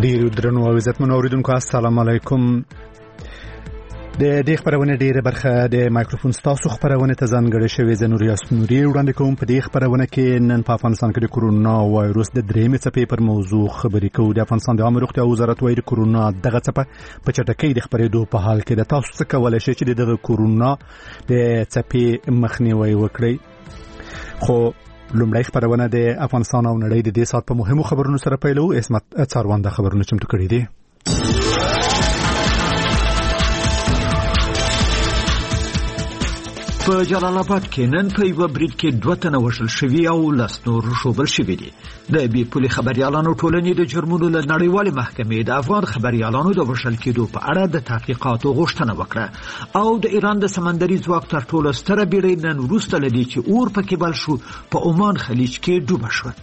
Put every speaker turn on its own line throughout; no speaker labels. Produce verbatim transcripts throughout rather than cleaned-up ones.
ډیرو درنو او عزتمنو اوریدونکو السلام علیکم. د دې خبرونه ډیره برخه د مایکروفون ستاسو خبرونه ته ځانګړې شوې زه نور یاس نوري وړاندې کوم. په دې خبرونه کې نن په افغانستان کې د کورونا وایروس د درېمې څپې پر موضوع خبرې کوو. د افغانستان د عامه روغتیا وزارت وايي د کورونا دغه څپه په چټکۍ د خبرېدو په حال کې ده. تاسو څه کولای شئ چې دغه کورونا د څپې مخنیوي وکړئ؟ خو لومړی خبرونه د افغانستان او نړۍ د دې سات په مهمو خبرونو سره پیلو. اسمت څاروان د خبرونو چمتو کړي دي.
په جلال آباد کې نن په یو برید کې دوه تنه وژل شوي او لس نور ژوبل شوي دي. د بې پولې خبریالانو ټولنې د جرمونو له نړیوالې محکمې د افغان خبریالانو د وژل کېدو په اړه د تحقیقاتو غوښتنه وکړه او د ایران د سمندري ځواک تر ټولو ستره بیړۍ نن وروسته له دې چې اور پکې بل شو په عمان خلیج کې ډوبه شوه.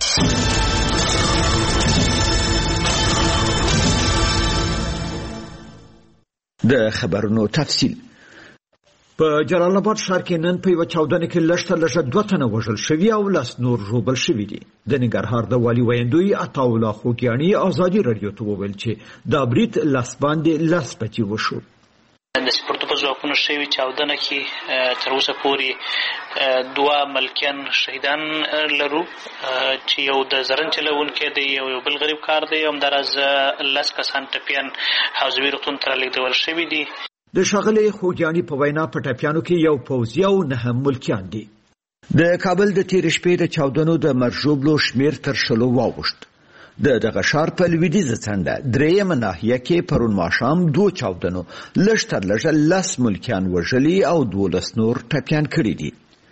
د خبرونو تفصیل. په جلال آباد ښار کې نن په یوه چاودنه کې لږ تر لږه دوه تنه وژل شوي او لس نور ژوبل شوي دي. د ننګرهار د والي ویندوی عطاالله خوږیاڼي ازادي راډیو ته وویل چې دا برید لس باندې لس بجې وشو.
د سپورټو په ځواکونو شوي چاودنه کې تر اوسه پورې دوه ملکیان شهیدان لرو چې یو د زرن چلونکی دی او یو بل غریب کار دی. همداراز لس کسان ټپیان حوزوي روغتون ته رالیږدول شوي دي.
د ښاغلي خوږیاڼي په وینا په ټپیانو کې یو پوځي او نهه ملکیان دي. د کابل د تېرې شپې د چاودنو د مرژوبلو شمېر تر شلو واوښت. د دغه ښار په لویدیځه څنډه درېیمه ناحیه کې پرون ماښام دوه چاودنو لږ تر لږه لس ملکیان وژلي او دولس نور ټپیان کړي دي.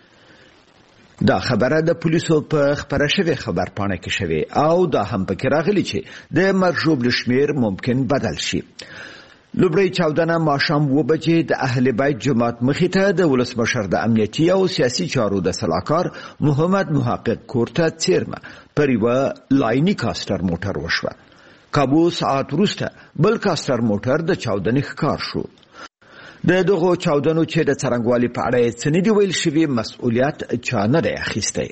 دا خبره د پولیسو په خبره شوې خبر پاڼه کې شوې او دا هم پکې راغلي چې د مرژوبلو شمېر ممکن بدل شي. لومړی چاودنه ماښام اوه بجې د اهل بیت جومات مخې ته د ولسمشر د امنیتي او سیاسي چارو د سلاکار محمد محقق کور ته څیرمه پر یوه لایني کاستر موټر وشوه. کابو ساعت وروسته بل کاستر موټر د چاودنې ښکار شو. د دغو چاودنو چې د څرنګوالي په اړه یې څه نه دي ویل شوي مسؤلیت چا نه دی اخیستی.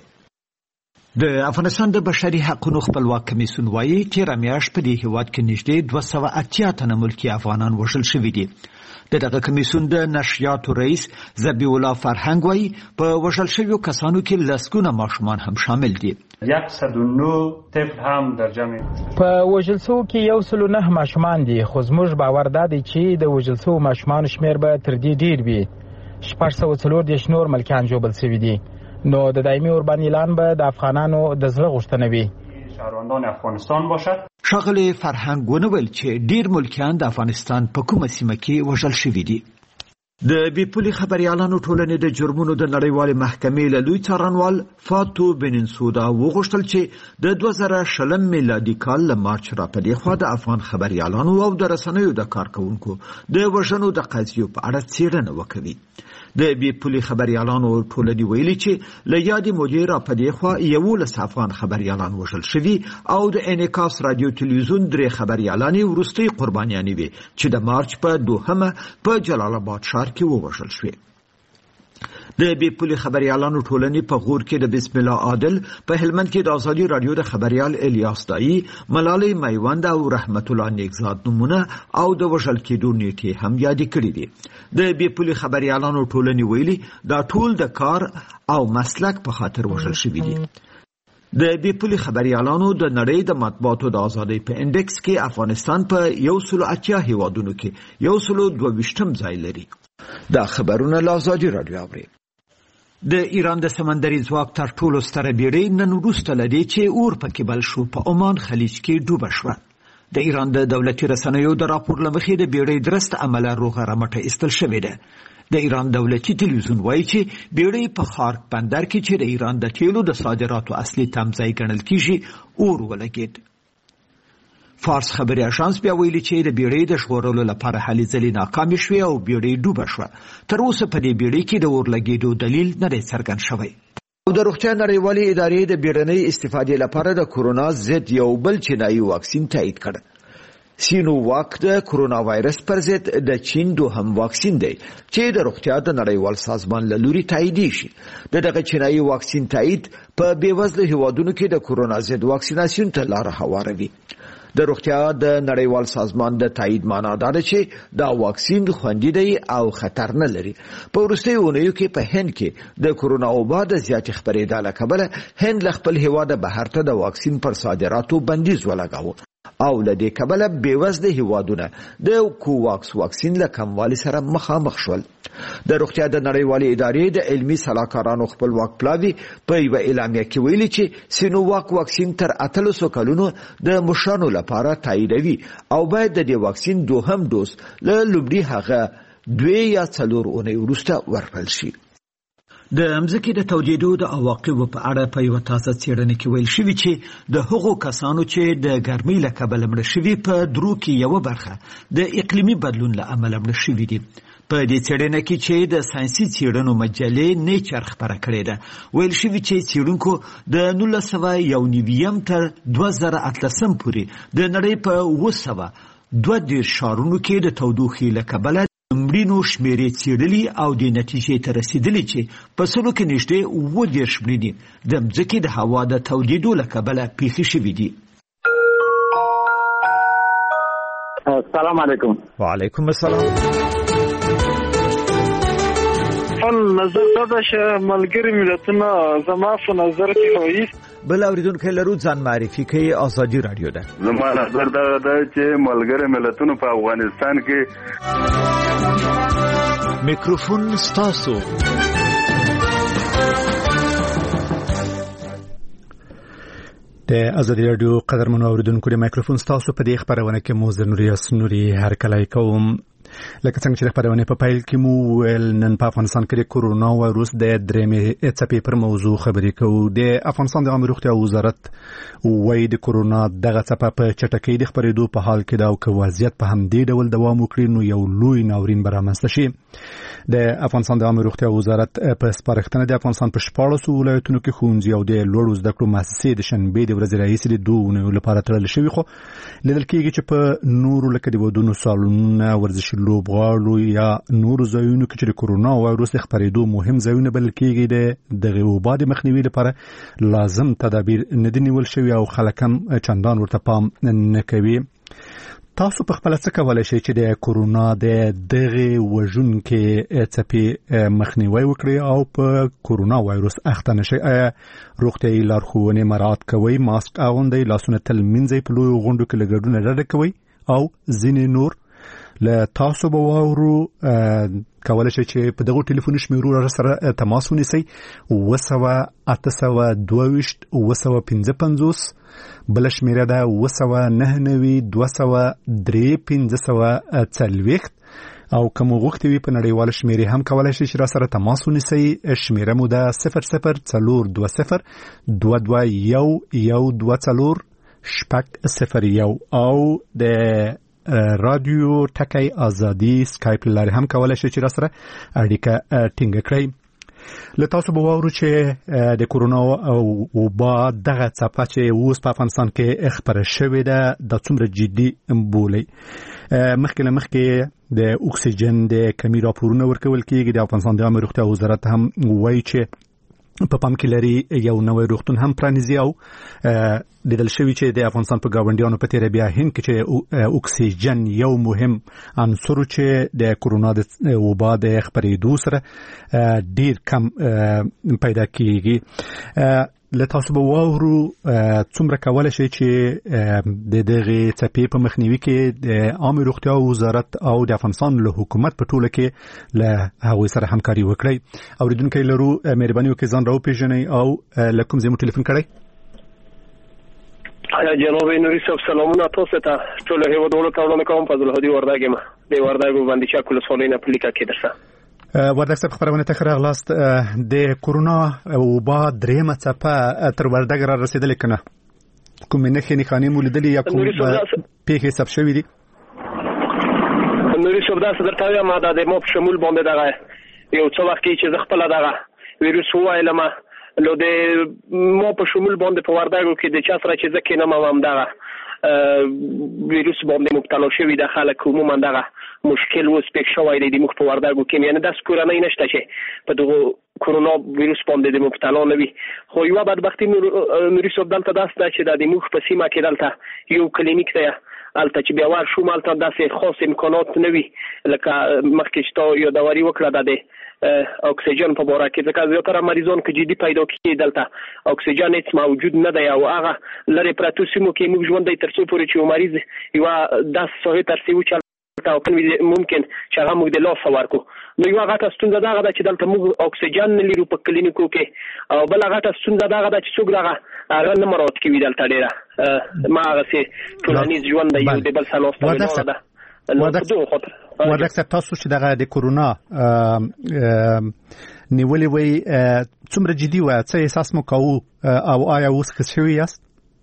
د افغانستان د بشري حقوقو خپلواک کمیسیون وايي تېره میاشت په دې هېواد کې نږدې دوه سوه اتیا تنه ملکي افغانان وژل شوي دي. د دغه کمیسیون د نشریاتو رئیس ذبیح الله فرهنګ وايي په وژل شویو کسانو کې لسګونه ماشومان هم شامل دي.
صد و نه طفل هم در جمع
په وژل شوو کې یو سل و نه ماشومان دي. خو زموږ باور دا دی چې د وژل شوو ماشومانو شمېر به تر دې ډېر وي. شپږ سوه څلور دېرش نور ملکیان ژوبل شوي دي. نو د دایمي اوربان اعلان به د افغانانو د زړه غوښتنه وي.
شهروندان افغانستان باشد.
ښاغلی فرهنګ ونویل چې ډیر ملکیان د افغانستان په کومه سیمه کې وژل شوي دي. د بې پولې خبریالانو ټولنې د جرمونو د نړیوالې محکمې له لوی څارنوال فاتو بنسودا وغوښتل چې د دوه زره شلم میلادي کال له مارچ را په دې خوا د افغان خبریالانو او د رسنیو د کارکوونکو د وژنو د قضیو په اړه څېړنه وکوي. د بې پولې خبریالانو ټولنې ویلي چې له یادې مودې را په دې خوا یولس افغان خبریالان وژل شوي او د انعکاس رادیو تلویزیون درې خبریالانې وروستۍ قربانیانې وې چې د مارچ په دوهمه په جلال آباد ښار کې ووژل شوې. د بې پولې خبریالانو ټولنې په غور کې د بسم الله عادل، په هلمند کې د ازادي راډیو د خبریال الیاس دایی، ملالۍ میوند او رحمت الله نیکزاد نومونه او د وژل کېدو نیټې هم یادې کړي دي. د بې پولې خبریالانو ټولنې ویلي دا ټول د کار او مسلک په خاطر وژل شوي دي. د بې پولې خبریالانو د نړۍ د مطبوعاتو د ازادۍ په انډکس کې افغانستان په یو سلو اتیا هیوادونو کې یو سلو دوه ویشتم ځای لري. دا خبرونه له ازادي راډیو اوري. د ایران د سمندري ځواک تر ټولو ستره بیړۍ نن وروسته له دې چې اور پکې بل شو په عمان خلیج کې ډوبه شوه. د ایران د دولتي رسنیو د راپور له مخې د بیړۍ درست عمله روغه رمټه ایستل شوې ده. د ایران دولتي تلویزیون وایي چې بیړۍ په خارک بندر کې چې د ایران د تیلو د صادراتو اصلي تمځای ګڼل کیږي اور ولګېد. فارس خبري اژانس بیا ویلي چې د بیړۍ د ژغورلو لپاره هلې ځلې ناکامې شوې او بیړۍ ډوبه شوه. تر اوسه په دې بیړۍ کې د اور لګېدو دلیل نه دی څرګند شوی. او د روغتیا نړیوالې ادارې د بیړنۍ استفادې لپاره د کورونا ضد یو بل چینایي واکسین تایید کړ. سینوواک د کورونا وایرس پر ضد د چین دوهم واکسین دی چې د روغتیا د نړیوال سازمان له لوري تایید شي. د دغه چینایي واکسین تایید په بیوزله هیوادونو کې د کورونا ضد واکسیناسیون ته لاره هواروي. د روغتیا د نړیوال سازمان د تایید معنا دا ده چې دا واکسین خوندي دی او خطر نه لري. په وروستیو اونیو کې په هند کې د کورونا وبا د زیاتې خپرېدا له کبله هند له خپل هیواده بهر ته د واکسین پر صادراتو بندیز ولګاوه او له دې کبله بېوزله هیوادونه د کوواکس واکسین له کموالي سره مخامخ شول. د روغتیا د نړیوالې ادارې د علمي سلاکارانو خپلواک پلاوي په یوه اعلامیه کې ویلي چې سینوواک واکسین تر اتلسو کلونو د مشرانو لپاره تاییدوي او باید د دې واکسین دوهم ډوز له لومړي هغه دوې یا څلور اونۍ وروسته ورکړل شي. د امزکی د تودیدو د عواقبو په اړه په یو تازه څېړنه کې ویل شوی چې د هغو کسانو چې د ګرمۍ له کبله مړه شوي په درو کې یو برخه د اقلیمي بدلون له امله مړه شوي دي. په دې څېړنه کې چې د ساینسي څېړنو مجلې نیچر خپره کړې ده ویل شوي چې څېړونکو د نولس سوه یو نوي تر دوه زره اتلسم پورې د نړۍ په اوه سوه دوه دېرش ښارونو کې د تودوخې له کبله مړینو شمیرې څېړلي او د نتیجې ته رسېدلي چې په سلو کې نږدې اووه دېرش مړینې د مځکې د هوا د تودېدو له کبله پیښې شوي دي.
السلام علیکم.
وعلیکم السلام.
خپل نظر دا ده چې ملګري ملتونه زما په نظر کې رئیس
بل اوریدونکو لرو ځان معرفي کوي. ازادي رادیو ده.
زما نظر دا ده چې ملګري ملتونه په افغانستان کې
میکروفون ستاسو.
د ازادي رادیو قدرمنو اوریدونکو د میکروفون ستاسو په دې خبرونه کې مو زه نوري اسنوري هر کله کوم. لکه څنګه چې خبرونه په پایل کې مو ول نن په افغانستان کې کورونا وایروس د درېمې څپې پر موضوع خبرې کوو. د افغانستان د عامه روغتیا وزارت وایي د کورونا دغه څپه په چټکۍ د خبرېدو په حال کې دا او که وضعیت په همدې ډول دوام وکړي نو یو لوی ناورین به رامنځته شي. د افغانستان د عامه روغتیا وزارت په سپارښتنه د افغانستان په شپاړسو ولایتونو کې ښوونځي او د لوړو زده کړو مؤسسې د شنبې د ورځې راهیسې د دوه اونیو لپاره تړل شوي، خو لیدل کېږي چې په نورو لکه د ودونو سالونونه، ورزشي لوبغاړو یا نورو ځایونو کې چې د کورونا وایروس د خپرېدو مهم ځایونه بلل کېږي د دغې وبا د مخنیوي لپاره لازم تدابیر نه دي نیول شوي او خلک هم چندان ورته پام نه کوي. تاسو په خپل څه کولای شئ چې د کورونا د دغې وژونکې څپې مخنیوی وکړي او په کورونا وایروس اخته نشئ؟ آیا روغتیایي لارښوونې مراعات کوئ؟ ماسک اغوندئ؟ لاسونه تل مینځئ؟ په لویو غونډو کې له ګډونه ډډه کوئ؟ او ځینې نور له تاسو به واورو. کولای شئ چې په دغو ټلیفوني شمیرو سره تماس ونیسئ: اوه سوه اته سوه دوه ویشت اوه سوه پنځه پنځوس، بله شمیره ده اوه سوه نهه نوي دوه سوه درې پنځه سوه څلوېښت، او که مو غوښتې وي په نړیواله شمیرې هم کولای شئ چې را سره تماس ونیسئ. شمیره مو ده صفر صفر څلور دوه صفر دوه دوه یو یو دوه څلور شپږ صفر یو، او د رادیو ټکی ازادي سکایپ لارې هم کولای شئ چې را سره اړیکه ټینګه کړئ. له تاسو به واورو چې د کورونا وبا دغه څپه چې اوس په افغانستان کې خپره شوې ده دا څومره جدي بولئ. مخکې له مخکې د اکسیجن د کمی راپورونه ورکول کېږي. د افغانستان د عامه روغتیا وزارت هم وایي چې په پام کې لري یو نوی روغتون هم پرانیزي، او لیدل شوي چې د افغانستان په ګاونډیانو په تېره بیا هند کې چې اکسیجن یو مهم عنصر چې د کورونا د وبا د خپرېدو سره ډیر کم پیدا کېږي. له تاسو به واورو څومره کولی شئ چې د دغې څپې په مخنیوي کې د عامه روغتیا وزارت او د افغانستان له حکومت په ټوله کې له هغوی سره همکاري وکړئ. اوریدونکی لرو، مهرباني وکړئ ځان راوپېژنئ او له کوم ځای مو ټلیفون کړی؟
جناب نوري صاحب سلامونه تاسو ته. ټول هیوادوالو ته وړاندې کوم. فضل الهادي وردګ یم د وردګ باندې چا ولسوالۍ نه په لیکه کې درسه.
وردګ صاحب خبرونه ته ښه راغلاست. د کورونا وبا درېیمه څپه تر وردګ را رسېدلې که نه؟ کومې نښې نښانې مو لیدلې یا کوم پېښې ثبت شوي دي؟
نوري صاحب داسې درته وایم، دا د ما په شمول باندې دغه یو څه وخت کې چې زه خپله دغه ویروس ووایلم نو د ما په شمول باندې په وردګو کې د چا سره چې زه کېنم هم همدغه ویروس باندې مبتلا شوي د خلک عموما دغه مشکل اوس پېښ شوی دی د موږ په وردګو کې. یعنې داسې کورنۍ نشته چې په دغو کرونا ویروس باندې د مبتلا نه وي. خو یوه بدبختي نوري صاحب دلته داسې ده چې د موږ په سیمه کې دلته یو کلینیک دی، هلته چې بیا ور شوم هلته داسې خاص امکانات نه وي لکه مخکې چې تا یادواري وکړه د د اکسیجن په باره کې، ځکه زیاتره مریضان که جدي پیدا کړي دلته اکسیجن هیڅ موجود نه دی او هغه لرې پرتو سیمو کې موږ ژوند دی تر څو پورې چې یو مریض یوه داسې ساحې ترسي وچل ممکن چې هغه موږ د لاسه ورکړو. نو یوه غټه ستونزه دغه ده چې دلته موږ اکسیجن نه لرو په کلینیکو کې، او بله غټه ستونزه دغه ده چې څوک دغه هغه نه مراعات کوي دلته ډېره ما هغسې ټولنیز ژوند دی یو د بل سره ناسته ولاړه ده.
وردک صاحب تاسو چې دغه د کورونا نیولې وی څومره جدي وه، څه احساس مو کوو او آیا اوس ښه شوي یاست؟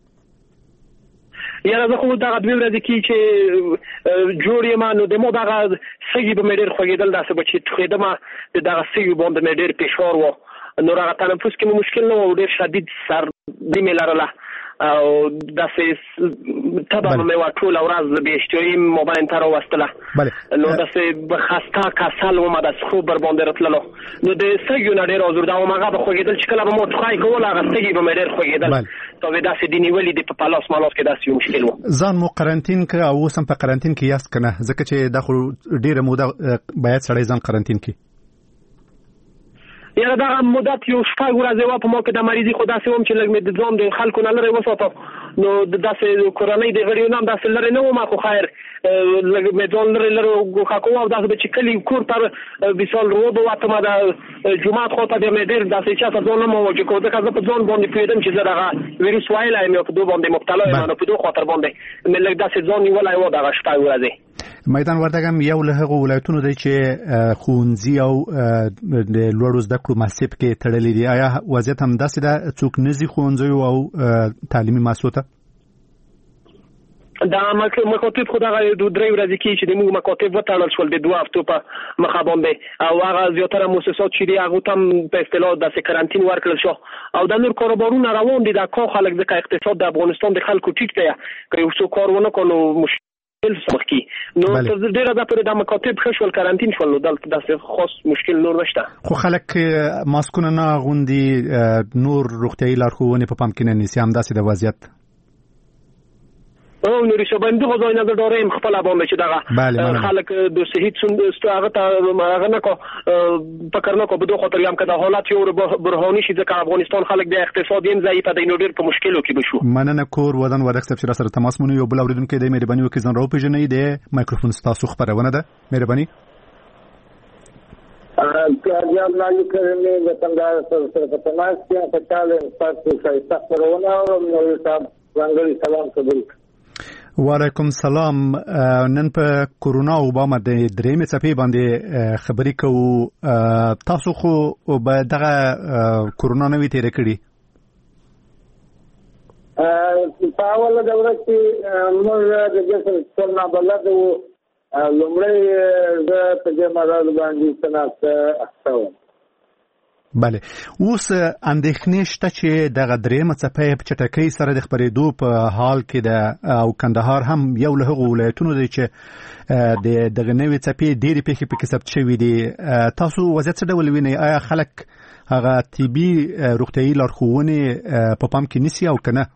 یاره زه خو دغه دوې ورځې کې چې جوړ یم نو د ما دغه سږي به مې ډېر خوږېدل، داسې به چې ټوخېدمه د دغه سږي باندې مې ډېر فشار و، نو هغه تنفس کې مې مشکل نه و، ډېر شدید سردي مې لرله او داسې تبه مې وه ټوله ورځ بې اشتهایي مابین ته راوستله، نو داسې خسته کسل ومه، داسې خوب ورباندې راتللو، نو د سږیو نه ډېر ازرده وم، هغه به خوږېدل چې کله به ما ټوخی کول هغه سږي به مې ډېر خوږېدل، تا به داسې د نیولي دي په پلاس ملاس کې داسې یو مشکل و.
ځان مو قرنطین که او اوس هم په قرنطین کې یاست که نه؟ ځکه چې دا خو ډېره موده باید سړی ځان قرنطین کړي.
یاره دغه مدت یو شپږ ورځې وه په ما کې د مریضي، خو داسې وم چې لږ مې د ځان د خلکو نه لرې وساتم، نو داسې کورنۍ د غړیو نه هم داسې لرې نه وم، خو خیر لږ مې ځان لرې لرې ګوښه کوم او داسې به چې کلي کور ته مثال رو به وتم د جومات خوا ته بیا مې ډېر داسې چا ته ځان نه مواجه کوم، ځکه زه په ځان باندې پوهېدم چې زه دغه ویروس ویلی یم یا په دو باندې مبتلا یم، نو په دو خاطر باندې مې لږ داسې ځان نیولی و دغه شپږ ورځې.
میدان وردګ هم یو له هغو ولایتونو دی چې ښوونځي او د لوړو زده کړو محصب کې تړلي دي، آیا وضعیت هم داسې ده څوک نه ځي ښوونځیو او تعلیمي مؤسسو ته؟
دا مکاتب خو دغه درې ورځې کې چې د موږ مکاتب وتړل شول د دوه هفتو په مخه باندې، او هغه زیاتره مؤسسات چې دي هغو ته هم په اصطلاح داسې کرنټین ورکړل شو، او د نور کاروبارونه روان دي. دا کار خلک ځکه اقتصاد د افغانستان د خلکو ټیټ دی، که یو څوک کار ونه کړو نو مشکل سمخ کی، نو تر ډیره د پرې د مکاتب ښه شول کرنټین شول، نو دلته داسې خاص مشکل نور نشته.
خو خلک ماسکونه نه اغوندي، نور روغتیایي لارښوونې په پام کې نه نیسي، همداسې د وضعیت
او نوري شبان دغه ځای نه داریم خپل باندې چې دغه خلک د صحت څنګه هغه ته هغه نه کو فکر نه کو په دوه خاطر یم کده حالت یو برهاني شي، ځکه افغانستان خلک د اقتصادي ضعیف دی، نو ډیر په مشکلو کې بشو.
مننه کور ودان ورک صاحب چې سره تماس مونږ یو بل اوریدونکو د مهرباني وکړئ ځان راو پیژنې د مایکروفون ستاسو خبرونه ده، مهرباني.
کاریاب نالی کرنے وطندار سر سر په تماس کې په تعالی تاسو ښایسته خبرونه او نو صاحب څنګه سلام قبول.
وعلیکم سلام. نن په کورونا وبا د درېمې څپې باندې خبرې کوو، تاسو خو به دغه کورونا نه وي تېره کړې؟
په اوله دوره کې موږ د جسم څخه نابلد وو، لومړی زه په دې مرض باندې تناسب اخته وم.
بله، اوس اندېښنې شته چې دغه درېیمه څپه په چټکۍ سره د خپرېدو په حال کې ده، او کندهار هم یو له هغو ولایتونو دی چې د دغه نوې څپې ډېرې پېښې پکې ثبت شوي دي. تاسو وضعیت څه ډول وینئ؟ آیا خلک هغه طبي روغتیایي لارښوونې په پام کې نیسي او که نه؟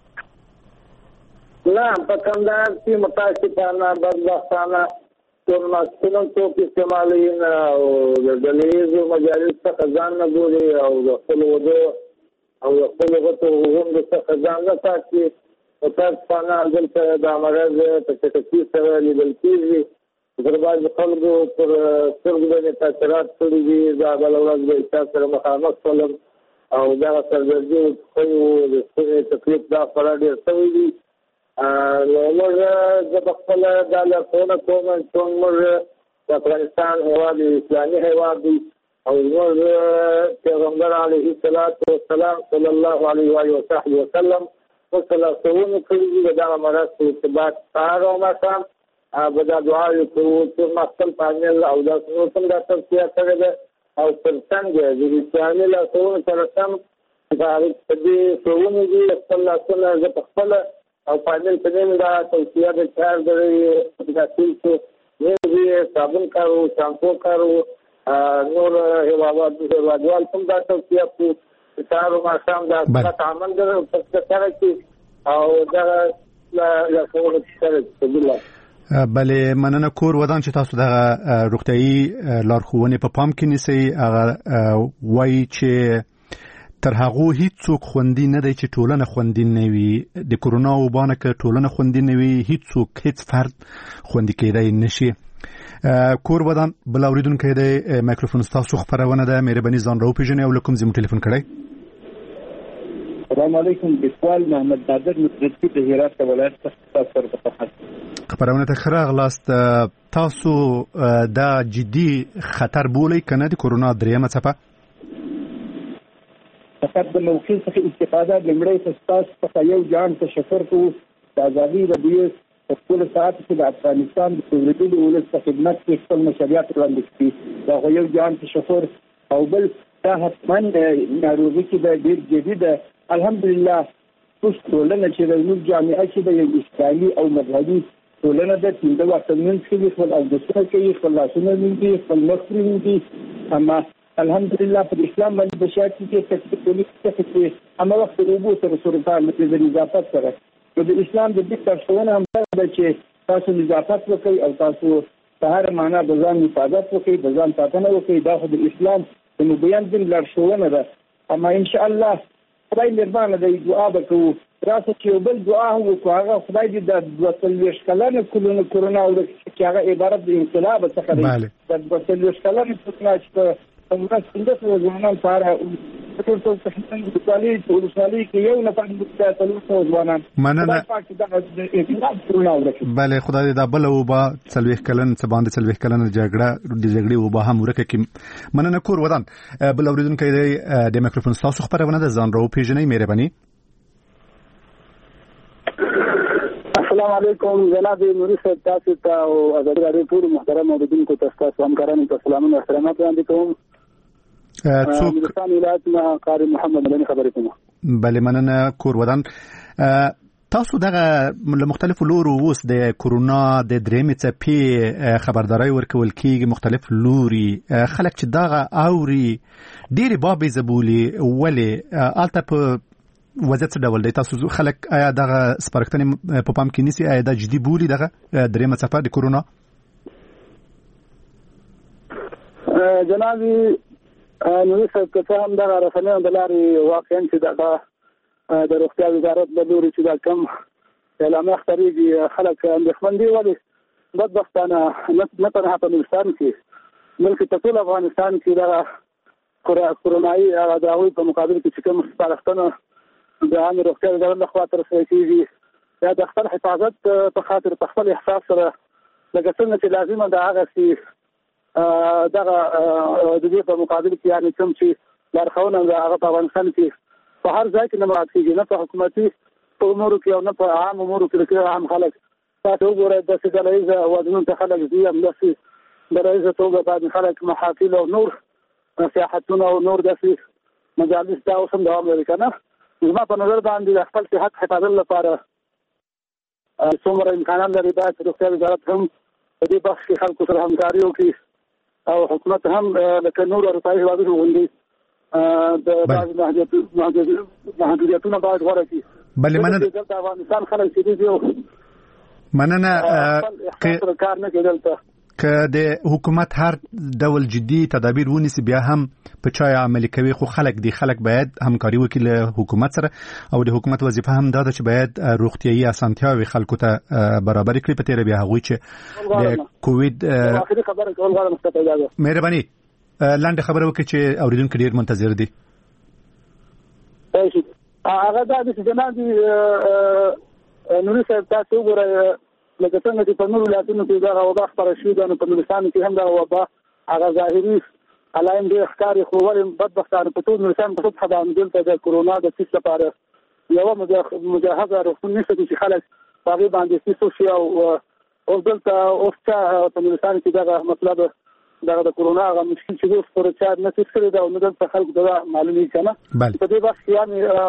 نه، په کندهار کې متاسفانه بدبختانه ټول ماسکونه څوک استعمالوي نه، او د ډلهییزو مجالس څخه ځان نه ګوري، او د خپلو ودو او د خپلو غټو غونډو څخه ځان نه ساتي. متاسفانه دلته دا مرض په چټکۍ سره لیدل کېږي، پر بعضې خلکو پر سترګو باندې تاثیرات کړي دي. دا بله ورځ به چا سره مخامخ شولم او دغه سردردي ورڅخه وو، د ستوني تکلیف دا خورا ډېر شوی دی. نو موږ زه په خپله دا لارښوونه کوم چې موږ د افغانستان هېواد اسلامي هېواد دی، او زموږ پیغمبر علیه الصلاة والسلام صلی الله علیه و صحبه وسلم موږ ته لارښوونې کړي دي د دغه مرض په ارتباط سهار او ماښام به دا دعاوې کوو چې ما خپل فامیل او داسې نور هم دا توصیه کړې ده، او تر څنګ د اسلامي لارښوونو سره سم په هغې په دې ښوونې دي خپل لاسونه زه په خپله او فامیل په نیم دا توصیه ده چې هر ځای داسې چې نیم صابون کارو، شامپو کارو، نور هیوادوال هم دا توصیه کوو چې سهار او ماښام دا تعامل سره کړي او دا لارښوونو سره تبدیل
بلې مننه کور ودان چې تاسو دغه روغتیايي لارښوونې په پام کې نیسئ. هغه وایي چې تر هغو هیڅوک خوندي نه دی چې ټولنه خوندي نه وي. د کرونا وبا نه که ټولنه خوندي نه وي هیڅوک هیڅ فرد خوندي کېدای نشي. کور ودان بل اوریدونکی دی مایکروفون ستاسو خپرونه ده. مهرباني ځان راوپېژنئ او له کوم ځای مو ټلیفون کړی؟
السلام علیکم. لیکوال محمد نادر نصرتي د هرات ولایت څخه سره په
خبرونه ته ښه راغلاست. تاسو دا جدي خطر بولئ که نه د کرونا درېیمه څپه؟
فقط د موقع څخه استفاده لومړی تاسو څخه یو جان تشکر کوو د ازادي رادیو په ټول ساعت کې د افغانستان د سوریدلي ولس په خدمت کې خپل مشروعیت وړاندې کړي. دا یو جان تشکر او بل دا حتما ناروغي کې د ډېر جدي ده. الحمدلله اوس ټولنه چې د زموږ جامعه کې د یو اسلامي او مذهبي ټولنه ده چې د وخت منځ کې خپل اودسونه کوي، خپل لاسونه مینځي، خپل مخ مینځي. اما الحمدلله په اسلام باندې د شاعتي کې تکلیف کوي اما وخت د اوبو سره سرطان د نظافت سره نو د اسلام د دې ترڅونه هم ده چې تاسو نظافت وکړئ او تاسو په هر معنا د ځان حفاظت وکړئ، د ځان ساتنه وکړئ. دا خو د اسلام د مبین دین لارښوونه ده. اما ان شاء الله خدای مهربانه دی، دعا وکړو. راځه چې یو بل دعا هم وکړو. هغه خدای دې د دوه څلوېښت کلنه کرونا چې هغه عبارت د انقلاب څخه دی، د دوه څلوېښت کلنه کرونا چې څنګه څنګه ځوانان سره ټول ټول څنګه د کالي ولسوالۍ کې یو نه پاتې د ټول ځوانان
مننه. بله خدای دې دا بل وبا څلوېښت کلن څه باندې څلوېښت کلن جګړه د جګړې وبا هم ورکه کې. مننه کور ودان بل اوریدونکی دی د میکروفون تاسو خبرونه ده. ځان راوپېژنئ مهرباني.
السلام علیکم جناب نوري صاحب، تاسو ته او ازادي راډیو ټول محترم اوریدونکو ته تاسو همکارانو ته سلامونه او احترامات وړاندې کوم.
څوک
هندوستان ولایت نه قاری محمد علي خبرې کوم.
بله مننه کور ودان. تاسو دغه له مختلفو لورو اوس د کرونا د درېیمې څپې خبرداری ورکول کېږي. مختلف لوري خلک چې دغه اوري ډېرې بابیزه بولي. ولې هلته په وضعیت څه ډول دی؟ تاسو خلک آیا دغه سپارښتنې په پام کې نیسي؟ آیا دا جدي بولي دغه درېیمه څپه د کرونا؟
جناب نوري صاحب که څه هم دغه رسنیو د لارې واقعا چې دغه د روغتیا وزارت د لوري چې دا کم اعلامیه خپرېږي خلک اندېښمن دي. ولې بدبختانه نه تنها په نورستان کې بلکې په ټول افغانستان کې دغه کرونایي د هغوی په مقابل کې چې کوم سپارښتنه د عامې روغتیا وزارت لخوا ترسره کېږي یا د خپل حفاظت په خاطر په خپل احساس سره لکه څنګه چې لازمه ده هغسې دغه د دې په مقابل کې یعنې کوم چې لارښوونه ده هغه په افغانستان کې په هر ځای کې نه مراعات کېږي، نه په حکومتي په امورو کې او نه په عام امورو کې. لکه عام خلک تاسو وګورئ داسې ډله ییزه ودونو ته خلک ځي، همداسې ډله ییزه توګه باندې خلک محافل او نور سیاحتونه او نور داسې مجالس دا اوس هم دوام لري که نه. زما په نظر باندې د خپل صحت حفاظت لپاره څومره امکانات لري باید روغتیا وزارت هم په دې بخش کې خلکو سره همکاري وکړي او حکومت هم لکه نور اروپایي هېوادونو غوندې د بعضې محدودیتونه باید غوره کړي.
بلې مننه.
دلته افغانستان خلک چې دي
مننه
کار نه کوي دلته.
که د حکومت هر ډول جدي تدابیر ونیسي بیا هم په چا عملي کوي، خو خلک دي خلک باید همکاري وکړي له حکومت سره او د حکومت وظیفه هم دا ده چې باید روغتیايي اسانتیاوې خلکو ته برابرې کړي په تېره بیا هغوی چې د کووید. مهرباني لنډه خبره وکړي چې اوریدونکي ډېر منتظر دي.
هغه دا دی چې جناب نوري صاحب تاسو وګورئ لکه څنګه چې په نورو ولایتونو کې دغه وبا خپره شوې ده، نو په نورستان کې هم دغه وبا هغه ظاهري علایم ډېر ښکاري، خو ولې بدبختانه په ټول نورستان په سطحه باندې دلته د کرونا د سیس لپاره یوه مجهزه روغتون نشته چې خلک په هغې باندې سیس وشي او اوس دلته اوس چا په نورستان کې دغه مطلب دغه د کرونا هغه مشکل چې اوس پورې چا نه سیس کړی ده او نه دلته خلکو ته دا معلومېږي که نه. په دې بخش کې یعنې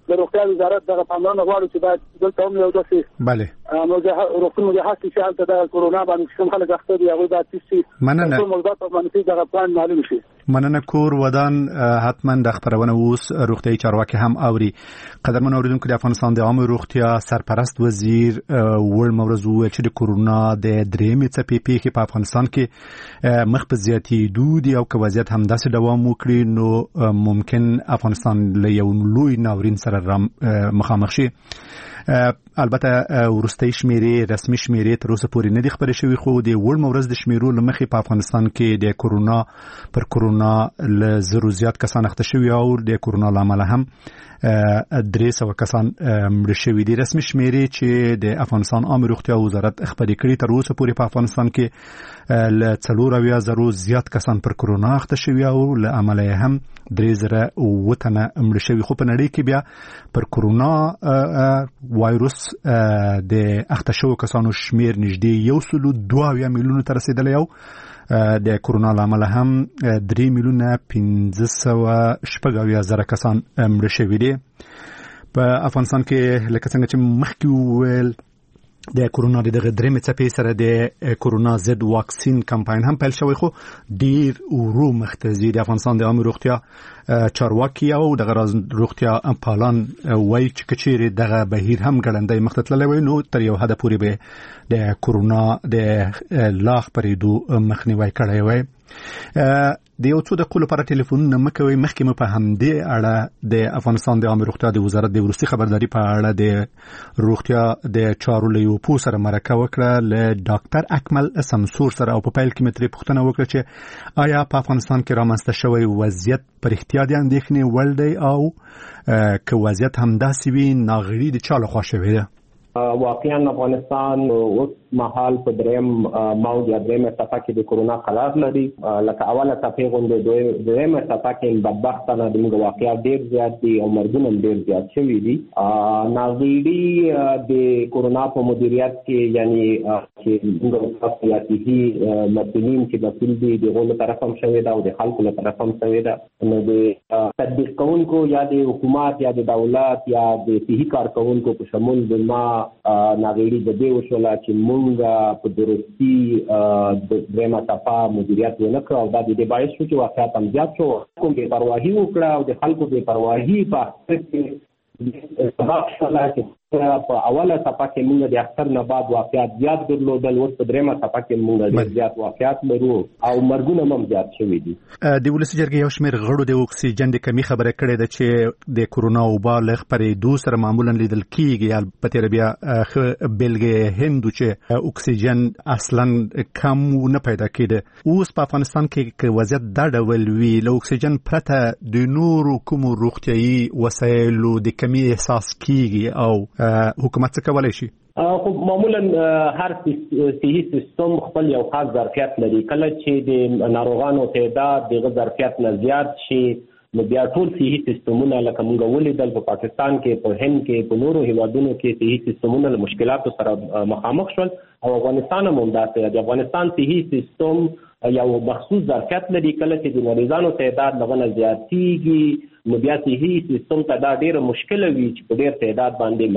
د روغتیا وزارت دغه پاملرنه غواړي چې باید دلته هم یو داسې
بله
موضوع روغتون مجهز شي چې هلته د کرونا باندې کوم خلک اخته دي هغوی باید تست شي
مننه
مثبت او منفي دغه پلان معلوم شي.
مننه کور ودان حتما د خبرونه اوس روغتیايي چارواکي هم اوري. قدرمن اوریدونکو د افغانستان د عامه روغتیا سرپرست وزیر ول مورز وویل چې د کرونا د درېمې څپې پیښې په افغانستان کې مخ په زیاتېدو دي او که وضعیت همداسې دوام وکړي نو ممکن افغانستان له یو لوی ناورین سره مخامخ شي. البته ورستۍ شمیرې رسمي شمیرې تر اوسه پورې نه دي خبرې شوې خو د وړ مورز د شمیرو له مخې په افغانستان کې د کرونا پر کرونا له زرو زیات کسان اخته شوي او د کرونا له امله هم درې سوه کسان مړه شوي دي. رسمي شمیرې چې د افغانستان عامه روغتیا وزارت خبرې کړي تر اوسه پورې په افغانستان کې له څلور اویا زرو زیات کسان پر کرونا اخته شوي او له امله یې هم درې زره اووه تنه مړه شوي. خو په نړۍ کې بیا پر کرونا وایروس د اخته شوو کسانو شمیر نږدې یو سلو دوه اویا میلیونو ته رسېدلی او د کرونا له امله هم درې میلیونه پنځه سوه شپږ اویا زره کسان مړه شوي دي. په افغانستان کې لکه څنګه چې مخکې وویل د کرونا د دغه درېمې څپې سره د کرونا ضد واکسین کمپاین هم پیل شوی خو ډیر ورو مخته ځي. د افغانستان د عامه روغتیا چارواکي او دغه روغتیا پالان وایي چې که چیرې دغه بهیر هم ګړندی مخته تللی وی نو تر یو حده پورې به د کرونا د لا خپرېدو مخنیوی کړی وی. د یو څو دقیقو لپاره ټلیفونونه مه کوئ. مخکې مو په همدې اړه د افغانستان د عامه روغتیا د وزارت د وروستي خبرداري په اړه د روغتیا د چارو له یو پوه سره مرکه وکړه له ډاکټر اکمل سمسور سره او په پیل کې مې ترې پوښتنه وکړه چې آیا په افغانستان کې رامنځته شوی وضعیت پر احتیا د اندېښنې وړ دی او که وضعیت همداسې وي ناغړي د چا لخوا شوې ده؟
واقعا افغانستان اوس مهال په دریم موج یا درېمه څپه کې د کرونا قرار لري. لکه اوله څپې غوندې درېمه څپه کې بدبختانه زموږ واقعیات ډېر زیات دي او مرګونه هم ډېر زیات شوي دي. ناغړي د کرونا په مدیریت کې یعنی چې موږ سیاسي مسؤلین چې مسؤل دي د هغو له طرفه هم شوې ده او د خلکو له طرفه هم شوې ده. نو د تطبیق کوونکو یا د حکومت یا د دولت یا د صحي کارکوونکو په شمول د ما ناغړي د دې وشوله چې موږ په درستي د درېمه څپه مدیریت ونه کړو او دا د دې باعث شو چې واقعیت هم زیات شو. کوم بې پرواهي وکړه او د خلکو بې پرواهي په اختر کې سبب شوله چې په اوله څپه کې موږ د اختر نه بعد واقعیت زیات درلودل. اوس په درېمه څپه کې موږ ډېر زیات واقعیت لرو او مرګونه هم زیات شوي دي.
د ولسي جرګې یو شمېر غړو د اکسیجن د کمي خبره کړې ده چې د کرونا وبا له خپرېدو سره معمولا لیدل کېږي. البته بیا بېلګې هند چې اکسیجن اصلا کم نه پیدا کېده. اوس په افغانستان کې که وضعیت دا ډول وي له اکسیجن پرته د نورو کومو روغتیايي وسایلو د کمي احساس کېږي او حکومت څه کولی شي؟
خو معمولا هر صحي سیستم خپل یو خاص ظرفیت لري. کله چې د ناروغانو تعداد دغه ظرفیت نه زیات شي نو بیا ټول صحي سیستمونه لکه موږ ولیدل په پاکستان کې په هند کې په نورو هیوادونو کې صحي سیستمونه له مشکلاتو سره مخامخ شول او افغانستان هم همداسې. د افغانستان صحي سیستم یو مخصوص ظرفیت لري. کله چې د مریضانو تعداد دغه نه زیاتېږي نو بیا صحي سیستم ته دا ډېره مشکله وي چې په ډېر تعداد باندې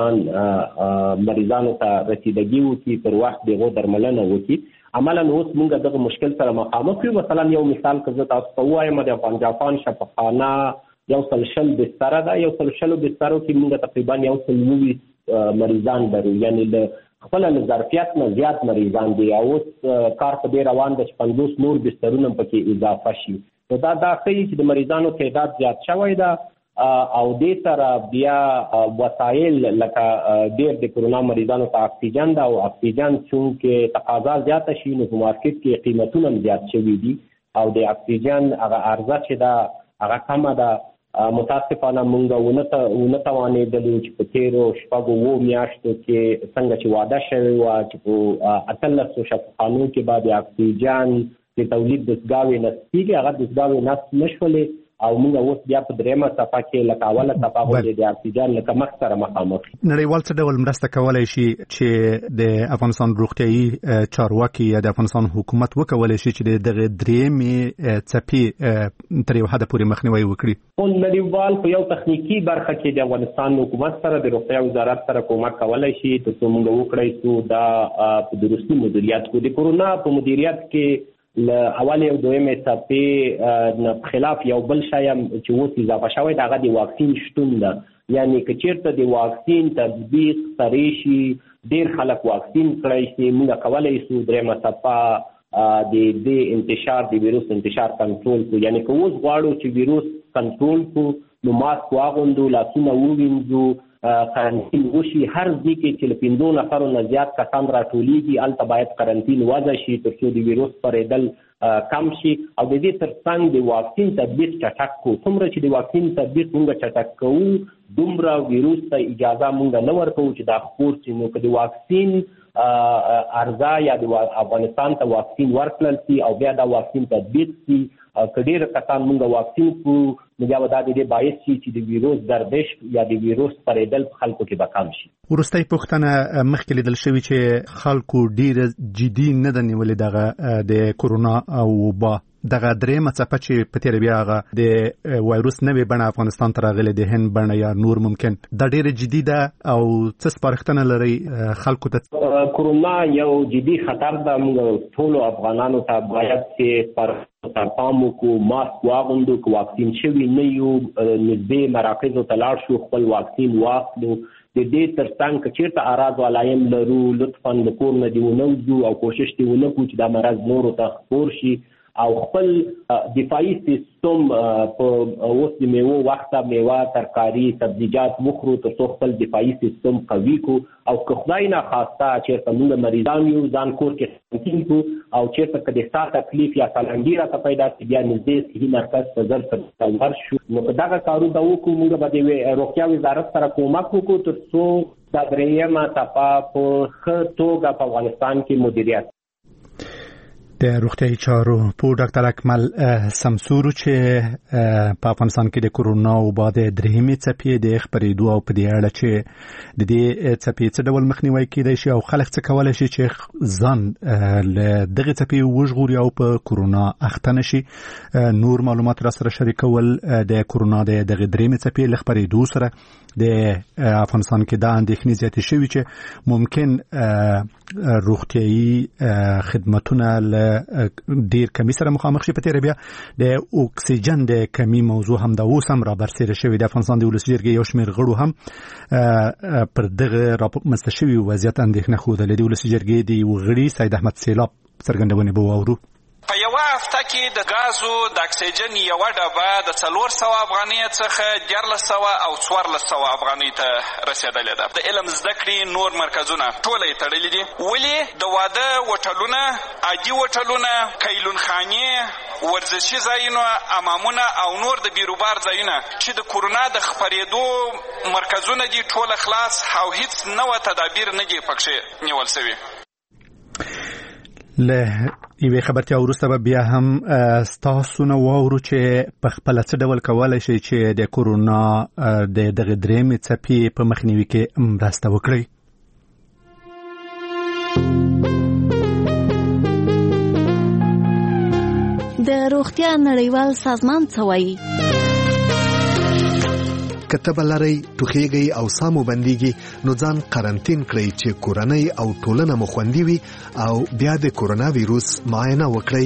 مریضان مریضانو ته رسیدګي وکړي پر وخت د هغو درملنه وکړي. عملا اوس موږ دغه مشکل سره مخامخ یو. مثلا یو مثال که زه تاسو ته ووایم د پنجابان شفاخانه یو سل شل بستره ده. یو سل شلو بسترو کې موږ تقریبا یو سل اووه مریضان لرو یعنی له خپله له ظرفیت نه زیات مریضان دي او اوس کار په دې روان ده چې پنځوس نور بسترونه پکې اضافه شي. نو دا دا ښیي چې د مریضانو تعداد زیات شوی ده او دې سره بیا وسایل لکه ډېر د کرونا مریضانو ته اکسیجن ده او اکسیجن چونکې تقاضا زیاته شي نو په مارکیټ کې قیمتونه هم زیات شوي دي او د اکسیجن هغه عرضه چې ده هغه کمه ده. متاسفانه موږ ونه توانېدلو چې په تېرو شپږو اوو میاشتو کې څنګه چې وعده شوې وه چې په اتلسو شفاخانو کې به د اکسیجن د تولید دستګاوې نصب کېږي هغه دستګاوې نصب نه شولې او موږ اوس بیا په دریمه څپه کې لکه اوله څپه غوندې د اکسیجن له کمښت سره مخامخ یو.
نړیوال څه ډول مرسته کولی شي چې د افغانستان روغتیایي چارواکي یا د افغانستان حکومت وکولی شي چې د دغه درېیمې څپې تر یو حده پورې مخنیوی وکړي؟
نړیوال په یو تخنیکي برخه کې د افغانستان حکومت سره د روغتیا وزارت سره کومک کولی شي تر څو موږ وکړی شو دا په درستي مدیریت کړو. د کورونا په مدیریت کې له اولې او دویمې څپې خلاف یو بل شی چې اوس اضافه شوی د هغه د واکسین شتون ده. یعنې که چېرته د واکسین تطبیق سری شي، ډېر خلک واکسین کړی شي، موږ کولی شو درېیمه څپه د دې انتشار د ویروس انتشار کنټرول کړو. یعنې که اوس غواړو چې ویروس کنټرول کړو نو ماسک واغوندو، لاسونه ووینځو، قرنطین وشي. هر ځای کې چې له پنځو نفرو نه زیات کسان راټولیږي هلته باید قرنطین وضع شي تر څو د ویروس خپرېدل کم شي. او د دې تر څنګ د واکسین تطبیق چټک کړو. څومره چې د واکسین تطبیق موږ چټک کوو دومره ویروس ته اجازه موږ نه ورکوو چې دا خپور شي. نو که د واکسین ارزه یا د افغانستان ته واکسین ورکړل شي او بیا دا واکسین تطبیق شي، که ډېر کسان موږ واکسین کړو نو بیا به دا د دې باعث شي چې د ویروس گردش یا د ویروس خپرېدل په خلکو کې به کم شي.
وروستۍ پوښتنه مخکې لیدل شوي چې خلکو ډېره جدي نه ده نیولې دغه د کورونا او وبا دغه درېیمه څپه چې په تېره بیا هغه د وایروس نوې بڼه افغانستان ته راغلې د هند بڼه یا نور ممکن دا ډېره جدي ده او څه سپارښتنه لرئ خلکو ته؟
کورونا یو جدي خطر ده. موږ ټولو افغانانو ته باید چې سپارښتنو ته پام وکړو، ماسک واغوندو، که واکسین شوي نه یو نږدې مراکزو ته لاړ شو خپل واکسین واخلو. د دې تر څنګ که چېرته اعراض او علایم لرو لطفا د کور نه دې ونه وځو او کوشش دې ونه کړو چې دا مرض نورو ته خپور شي. او خپل دفاعي سیستم په اوس د میوو وخته میوه ترکاري سبزیجات وخورو تر څو خپل دفاعي سیستم قوي کړو. او که خدای ناخواسته چېرته موږ مریضان یو ځان کور کې قرنطین کړو او چېرته که د ساه تکلیف یا سالنګي راته پیدا شي بیا نږدې صحي مرکز ته ژر سره ورشو. نو که دغه کارونه وکړو موږ به د روغتیا وزارت سره کومک وکړو تر څو دا درېیمه څپه په ښه توګه په افغانستان کې مدیریت.
د روغتیایي چارو په ډاکټر اکمل سمسور چې په افغانستان کې د کورونا وبا د درېیمې څپې د خپرېدو او په دې اړه چې د دې څپې څه ډول مخنیوی کیدای شي او خلک څه کولی شي چې ځان له دغې څپې وژغوري او په کورونا اخته نه شي. نور معلومات را سره شریکول د کورونا د دغې درېیمې څپې له خپرېدو سره د افغانستان کې دا اندېښنې زیاتې شوي چې ممکن روغتیایي خدمتونه له ډیر کمی سره مخامخ شي. په تېره بیا د اکسیجن د کمی موضوع هم د اوس هم را برسېره شوې. د افغانستان د ولسي جرګې یو شمېر غړو هم پر دغه رامنځته شوي وضعیت اندېښنه ښودلې. د ولسي جرګې د یوه غړي سید احمد سیلاب څرګندونې به واورو.
په یوه هفته کې د غازو د اکسیجن یوه ډبه د څلور سوه افغانۍ څخه دیارلس سوه او څوارلس سوه افغانۍ ته رسېدلې ده. د علم زده کړې نور مرکزونه ټوله یې تړلي دي. ولې د واده هوټلونه، عادي هوټلونه، کیلونخانې، ورزشي ځایونه، امامونه او نور د بیروبار ځایونه چې د کورونا د خپرېدو مرکزونه دي ټوله خلاص او هیڅ نوه تدابیر نه دي پکښې نیول شوي.
له یوې خبرتیا وروسته به بیا هم ستاسو نه واورو چې په خپله څه ډول کولی شئ چې د کورونا د دغې درېیمې څپې په مخنیوي کې مرسته وکړئ.
د روغتیا نړیوال سازمان څه وایي؟
کته بلری ټوخیږي او سامو بنديږي نو ځان قرنطین کړئ چې کورنۍ او ټولنه مو خوندي وي او بیا د کورونا وایروس معاینه وکړئ.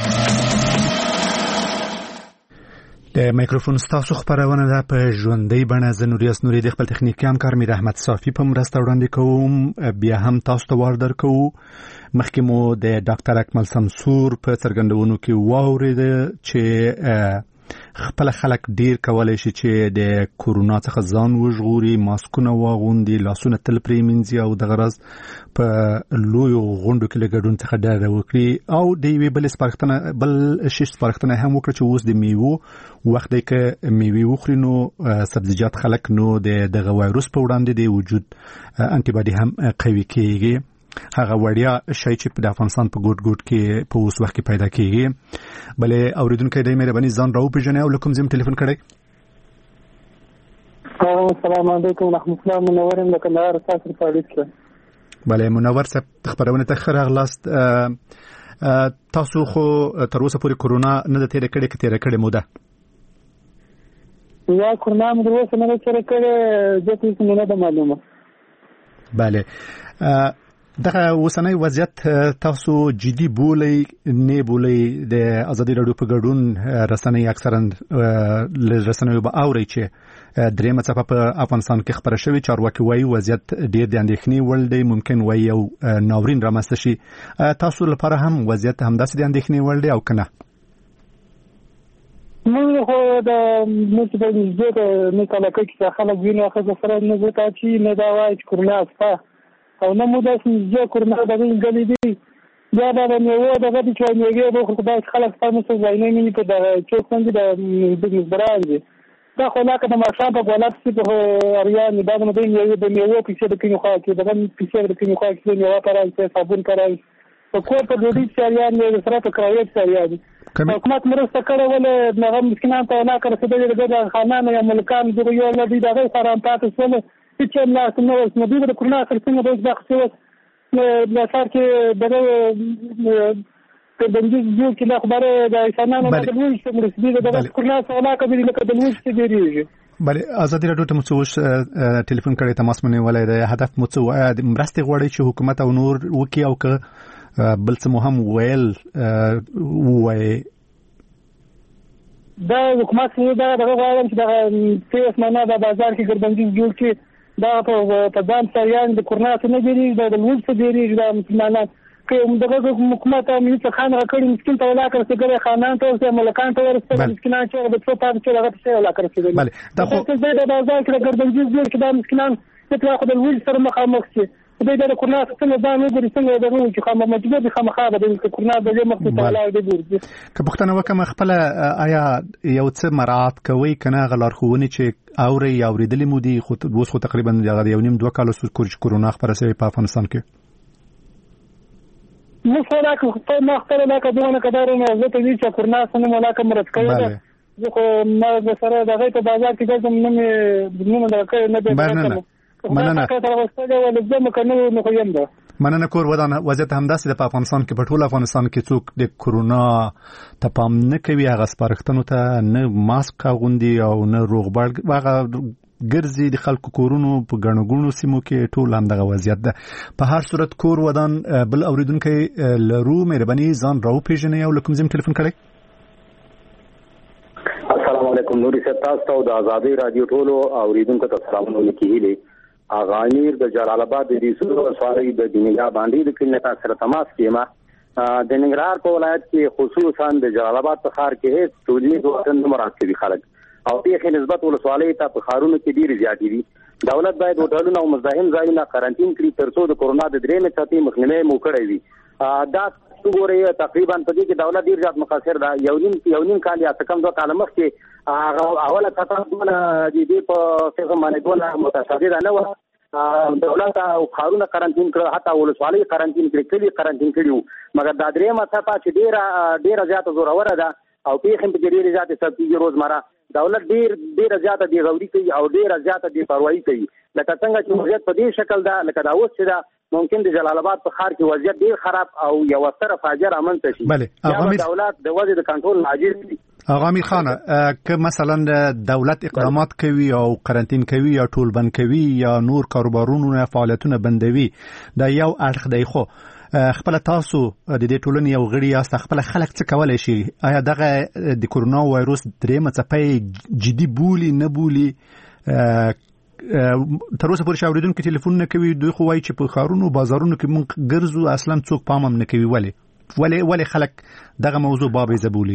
د مایکروفون ستاسو خبرونه ده په ژوندۍ بڼه. زه نوریاس نوري د خپل تخنیکي همکار میر احمد صافي په مرسته وړاندې کوم. بیا هم تاسو ته وار درکو. مخکې مو د ډاکټر اکمل سمسور په څرګندونو کې واورېده چې خپل خلک ډیر کولای شي چې د کورونا څخه ځان وژغوري، ماسکونه واغوندي، لاسونه تل پرې مینځي او د غرض په لویو غونډو کې له ګډون څخه ډډه وکړي. او د یوې بلې سپارښتنه بل شي سپارښتنه هم وکړه چې اوس د میوو وخت دی که میوې وخوري نو سبزیجات خلک نو د دغه وایروس په وړاندې د وجود انټي باډي هم قوي کېږي. هغه وړیا شی چې د افغانستان په ګوټ ګوټ کې په اوس وخت کې پیدا کیږي. بلې اوریدونکو د مهرباني ځان راو پیژنې او لکم زم ټلیفون کړئ.
السلام علیکم رحمت الله. منور یم د کندهار تاسو په اړه کې.
بلې منور صاحب خبرونه ته خیر اغلاست. تاسو خو تر اوسه پورې کورونا نه د تیر کړي کې تیر کړي موده
یا کورونا مو د اوسه نه تیر کړي د دې څه نه ده معلومه.
بله دغه اوسنۍ وضعیت تاسو جدي بولئ نه بولئ؟ د ازادي راډیو په ګډون رسنۍ اکثرا رسنیو به اوري چې درېمه څپه په افغانستان کې خبره شوې، چارواکي وایي وضعیت ډېر د اندېښنې وړ دی، ممکن وایي یو ناورین رامنځته شي. تاسو لپاره هم وضعیت همداسې د اندېښنې وړ دی او که نه؟
موږ خو د موږ په نږدې د موږ علاقه کې خلک وینو ښځه سره نه ځکه چې نه دا وایي چې کورونا شته او نه مو داسې نږدې کورونا د دې ګلې دي. بیا دا د میوو دغه دي چې میوې به خو داسې خلک ستا مثل ځایونه مینې په دغه چوک باندې د مزدران دي. دا خو لکه د ماښام په ګوله پسې په اریان دا د میوې د میوو پیسې د کومې خوا کې دغه پیسې د کومې خوا کې میوه پرای چې صابون پرای په کور په ډوډۍ چې اریان یې سره په کرایه چې اریان حکومت مرسته کړې ولې هغه مسکینان ته علاقه رسېدلې د خانانو یا ملکان دغه یو له دوی دغه سره هم پاتې شول چې نه نو اوس نو دوی د کورونا سره څنګه د بخښ اوس د سر کې دغه په بندیز جو کې له خبره د انسانانو د لوی څه مرسته د کورونا سره علاقه دې لکه د لوی څه دیریږي.
بله ازادي راډیو ته مو څه ټلیفون کړی تماس مونږ ولای د هدف مو څه مرسته غواړي چې حکومت او نور وکي او که بل څه مو هم ویل وایي؟
دا حکومت څه دا دغه غواړم چې دا پیس معنا د بازار کې ګرځندګي جوړ کړي دا په ځان سریان د کورونا څخه نه دیریږي دا د لوی څه دیریږي دا مسلمانان که دغه حکومت هم هیڅ خان راکړي مسکین ته ولا کړي خانان ته او ملکان ته ورسته مسکینان چې د څو پاتې چې هغه څه ولا کړي.
بله دا خو
د بازار کې ګرځندګي جوړ کړي دا مسکینان چې خو د لوی سره مخامخ شي دوی د کورونا څخه ځان وګوري څنګه دغه چې خامہ مجبور دي خامخا د کورونا د دې مخ ته علاوه دي ګوري.
که پښتنه وکم خپل آیا یو څه مراعات کوي کنه غلار خوونی چې اوري یا اوریدلې مو دي خو اوس خو تقریبا یو نیم دوه کال وروسته کورونا خبره شوی په افغانستان کې؟
نو سره که ما خپل علاقه دونه کډارونه زه ته وی چې کورونا څنګه علاقه مرسته کوي زه خو ما سره دغه په بازار کې ځم نه مې نه دا کوي نه
مننه مننه مننه کور ودان وضعیت همداسې د افغانستان کې په ټول افغانستان کې څوک د کورونا ته پام نه کوي، هغه سپارښتنو ته نه ماسک اغوندي او نه روغبړ هغه ګرځي د خلکو کورونو په ګڼو ګڼو سیمو کې ټول همدغه وضعیت ده. په هر صورت کور ودان بل اوریدونکی لرو، مهرباني ځان راو پیژنئ او له کوم ځای ټلیفون کړئ.
السلام علیکم نوري صاحب، تاسو ته د ازادي رادیو ټولو اوریدونکو ته سلامونه لیکي. اغا امیر د جلال آباد د ریسو سواری د دنیا باندې د کلنه سره تماس کیما د ننګرهار په ولایت کې خصوصا د جلال آباد په ښار کې هیڅ ټولنیز وطن مرکزي خلک او په نسبت ولسوالۍ ته په ښارونو کې ډیر زیات دي. دولت باید هوټلونه او مزاحم ځایونه قرنټین کړي ترڅو د کورونا د درېمې څپې مخنیوي مو کړی وي. دا وګورئ تقریبا په دې کې دولت ډیر زیات مقصر ده. یو نیم یو نیم کال یا کم دوه کال مخکې هغه اوله څپه د دې په څه باندې ډول متشابه نه و. دولت او خارونه قرنټین کړ، حتی ولسوالۍ قرنټین کړي، کلی قرنټین کړي، مګر دا درېمه څپه چې ډیره ډیره زیاته زوروره ده او پیښې په ډیره زیاته سبتیږي روزمره. دولت ډیر ډیره زیاته دی غوړي کوي او ډیره زیاته دی پروايي کوي. لکه څنګه چې وضعیت په دې شکل ده لکه دا اوس چې دا ممکن د جلال آباد په ښار کې وضعیت ډیر خراب او یو ستره فاجعه رامنځته شي.
بله
دولت د وضع د کنټرول عاجز دي.
آقا امیر خان که مثلا دولت اقدامات کوي او قرنټین کوي یا ټول بند کوي یا نور کاروبارونه فعالیتونه بندوي دا یو اړخ دی، خو خپل تاسو د دې ټولنې یو غړي یاست، خپل خلک څه کولای شي؟ آیا دغه د کورونا وایروس درېمه څپه جدي بولي نه بولي؟ تر اوسه پورې اوریدونکو ټلیفون نه کوي، دوی خو وایي چې په ښارونو بازارونو کې مونږ ګرځو اصلا څوک پام هم نه کوي. ولې ولې ولې خلک دغه موضوع بابې زبولي؟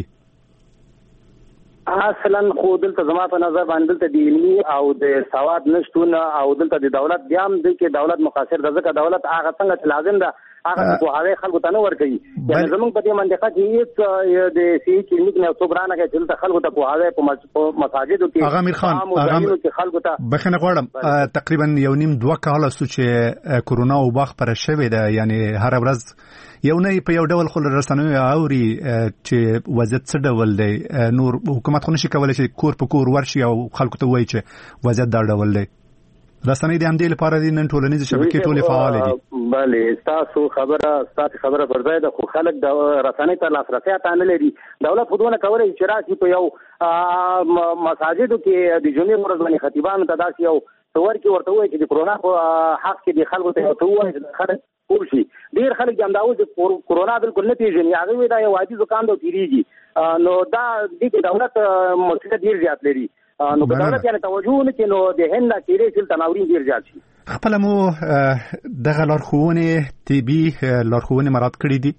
اصلا خو دلته زما په نظر باندې دلته د علمي او د سواد نشټون او دلته د دولت بیا هم د کې دولت مقاصد د ځکه دولت هغه څنګه چې لازم ده هغه په هغه خلکو ته نه ورکوي یعنی زمونږ په دې منطقه کې هیڅ د سی کلینیک نه څوبرانه کې چې خلکو ته په هغه په مساجدو کې
هغه امیر خان هغه
خلکو ته
بخنه غواړم تقریبا یو نیم دوه کال څو چې کورونا وباخ پر شوې ده یعنی هر ورځ یو نه په یو ډول خل رسنوي اوري چې وضعیت څه ډول دی نور حکومت خو نشي کولای چې کور په کور ورشي او خلکو ته وایي چې وضعیت دا ډول دی رسنۍ د همدې لپاره دي نن ټولنیزې شبکې ټولې فعال دي
بله تاسو خبره تاسو خبره پر ځای ده خو خلک د رسنۍ ته لاسرسي ته نه لري دولت خودونه کوي چې راشي په یو مساجدو کې د جمعې ورځ باندې خطیبانو ته داسې یو تور کې ورته وایي چې د کرونا په حق کې د خلکو ته ورته وایي چې خلک پوه شي ډېر خلک هم دا وایي چې کرونا بالکل نه پیژني هغه وایي دا یو عادي زکام دی تیریږي نو دا د دولت مسله ډېر زیات لري نو که دولت یعنی توجه نه کوي نو د هند نه تیرې سل تناورین ډېر زیات شي
خپل مو دغه لارښوونې طبي لارښوونې مراعات کړې دي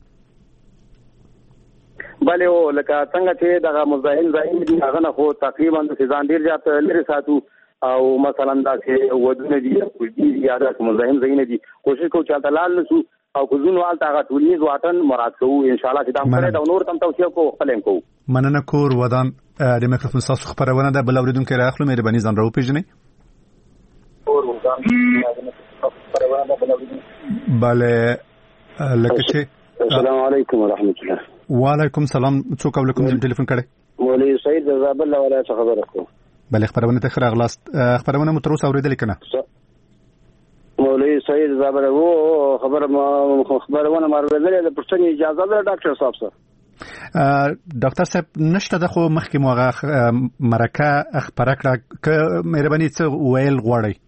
بله او لکه څنګه چې دغه مزاحم ځای دي هغه نه خو تقریبا د ځان ډېر زیات لري ساتو او مثلا دا چې ودونه دي کوجی یا د مزاحم ځای نه دي کوشش کوو چې تعالی نسو او کوزون وال تاغه ټولنیز وطن مراد کوو ان شاء الله چې دا پر دا نور تم توصیه کوو خپل کوو
مننه کور ودان د میکروفون تاسو خبرونه ده بل اوریدونکو راخلو مهرباني ځان راو پیژنئ کور ودان خبرونه ده بل اوریدونکو bale لکه چې
السلام علیکم ورحمت الله
وعلیکم السلام څوک ولیکم چې ټلیفون کړي
مولوی سعید د زابل ولایت خبره کوم
بل خبرونه ته خره اغلاست خبرونه مو تر اوسه اوریدل کنه
مولوی سعید زابل وو خبر ما خبرونه مرویدل د پښتني اجازه ده ډاکټر صاحب سره
ډاکټر صاحب نشته د خو مخکې موغه مرکه خبره کړه ک مهرباني څه ویل غواړي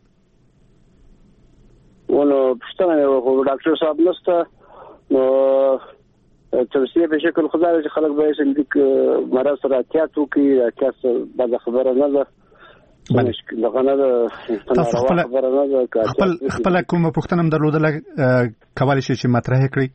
ونه پښتنه خو ډاکټر صاحب نشته نو توصیه به شکل خدای چې خلک به چې مرض سره احتیاط وکړي احتیاط بعد خبره نه ده
تاسو خپل خپل خپل کوم پوښتنه هم درلودل کولای شي چې مطرح کړئ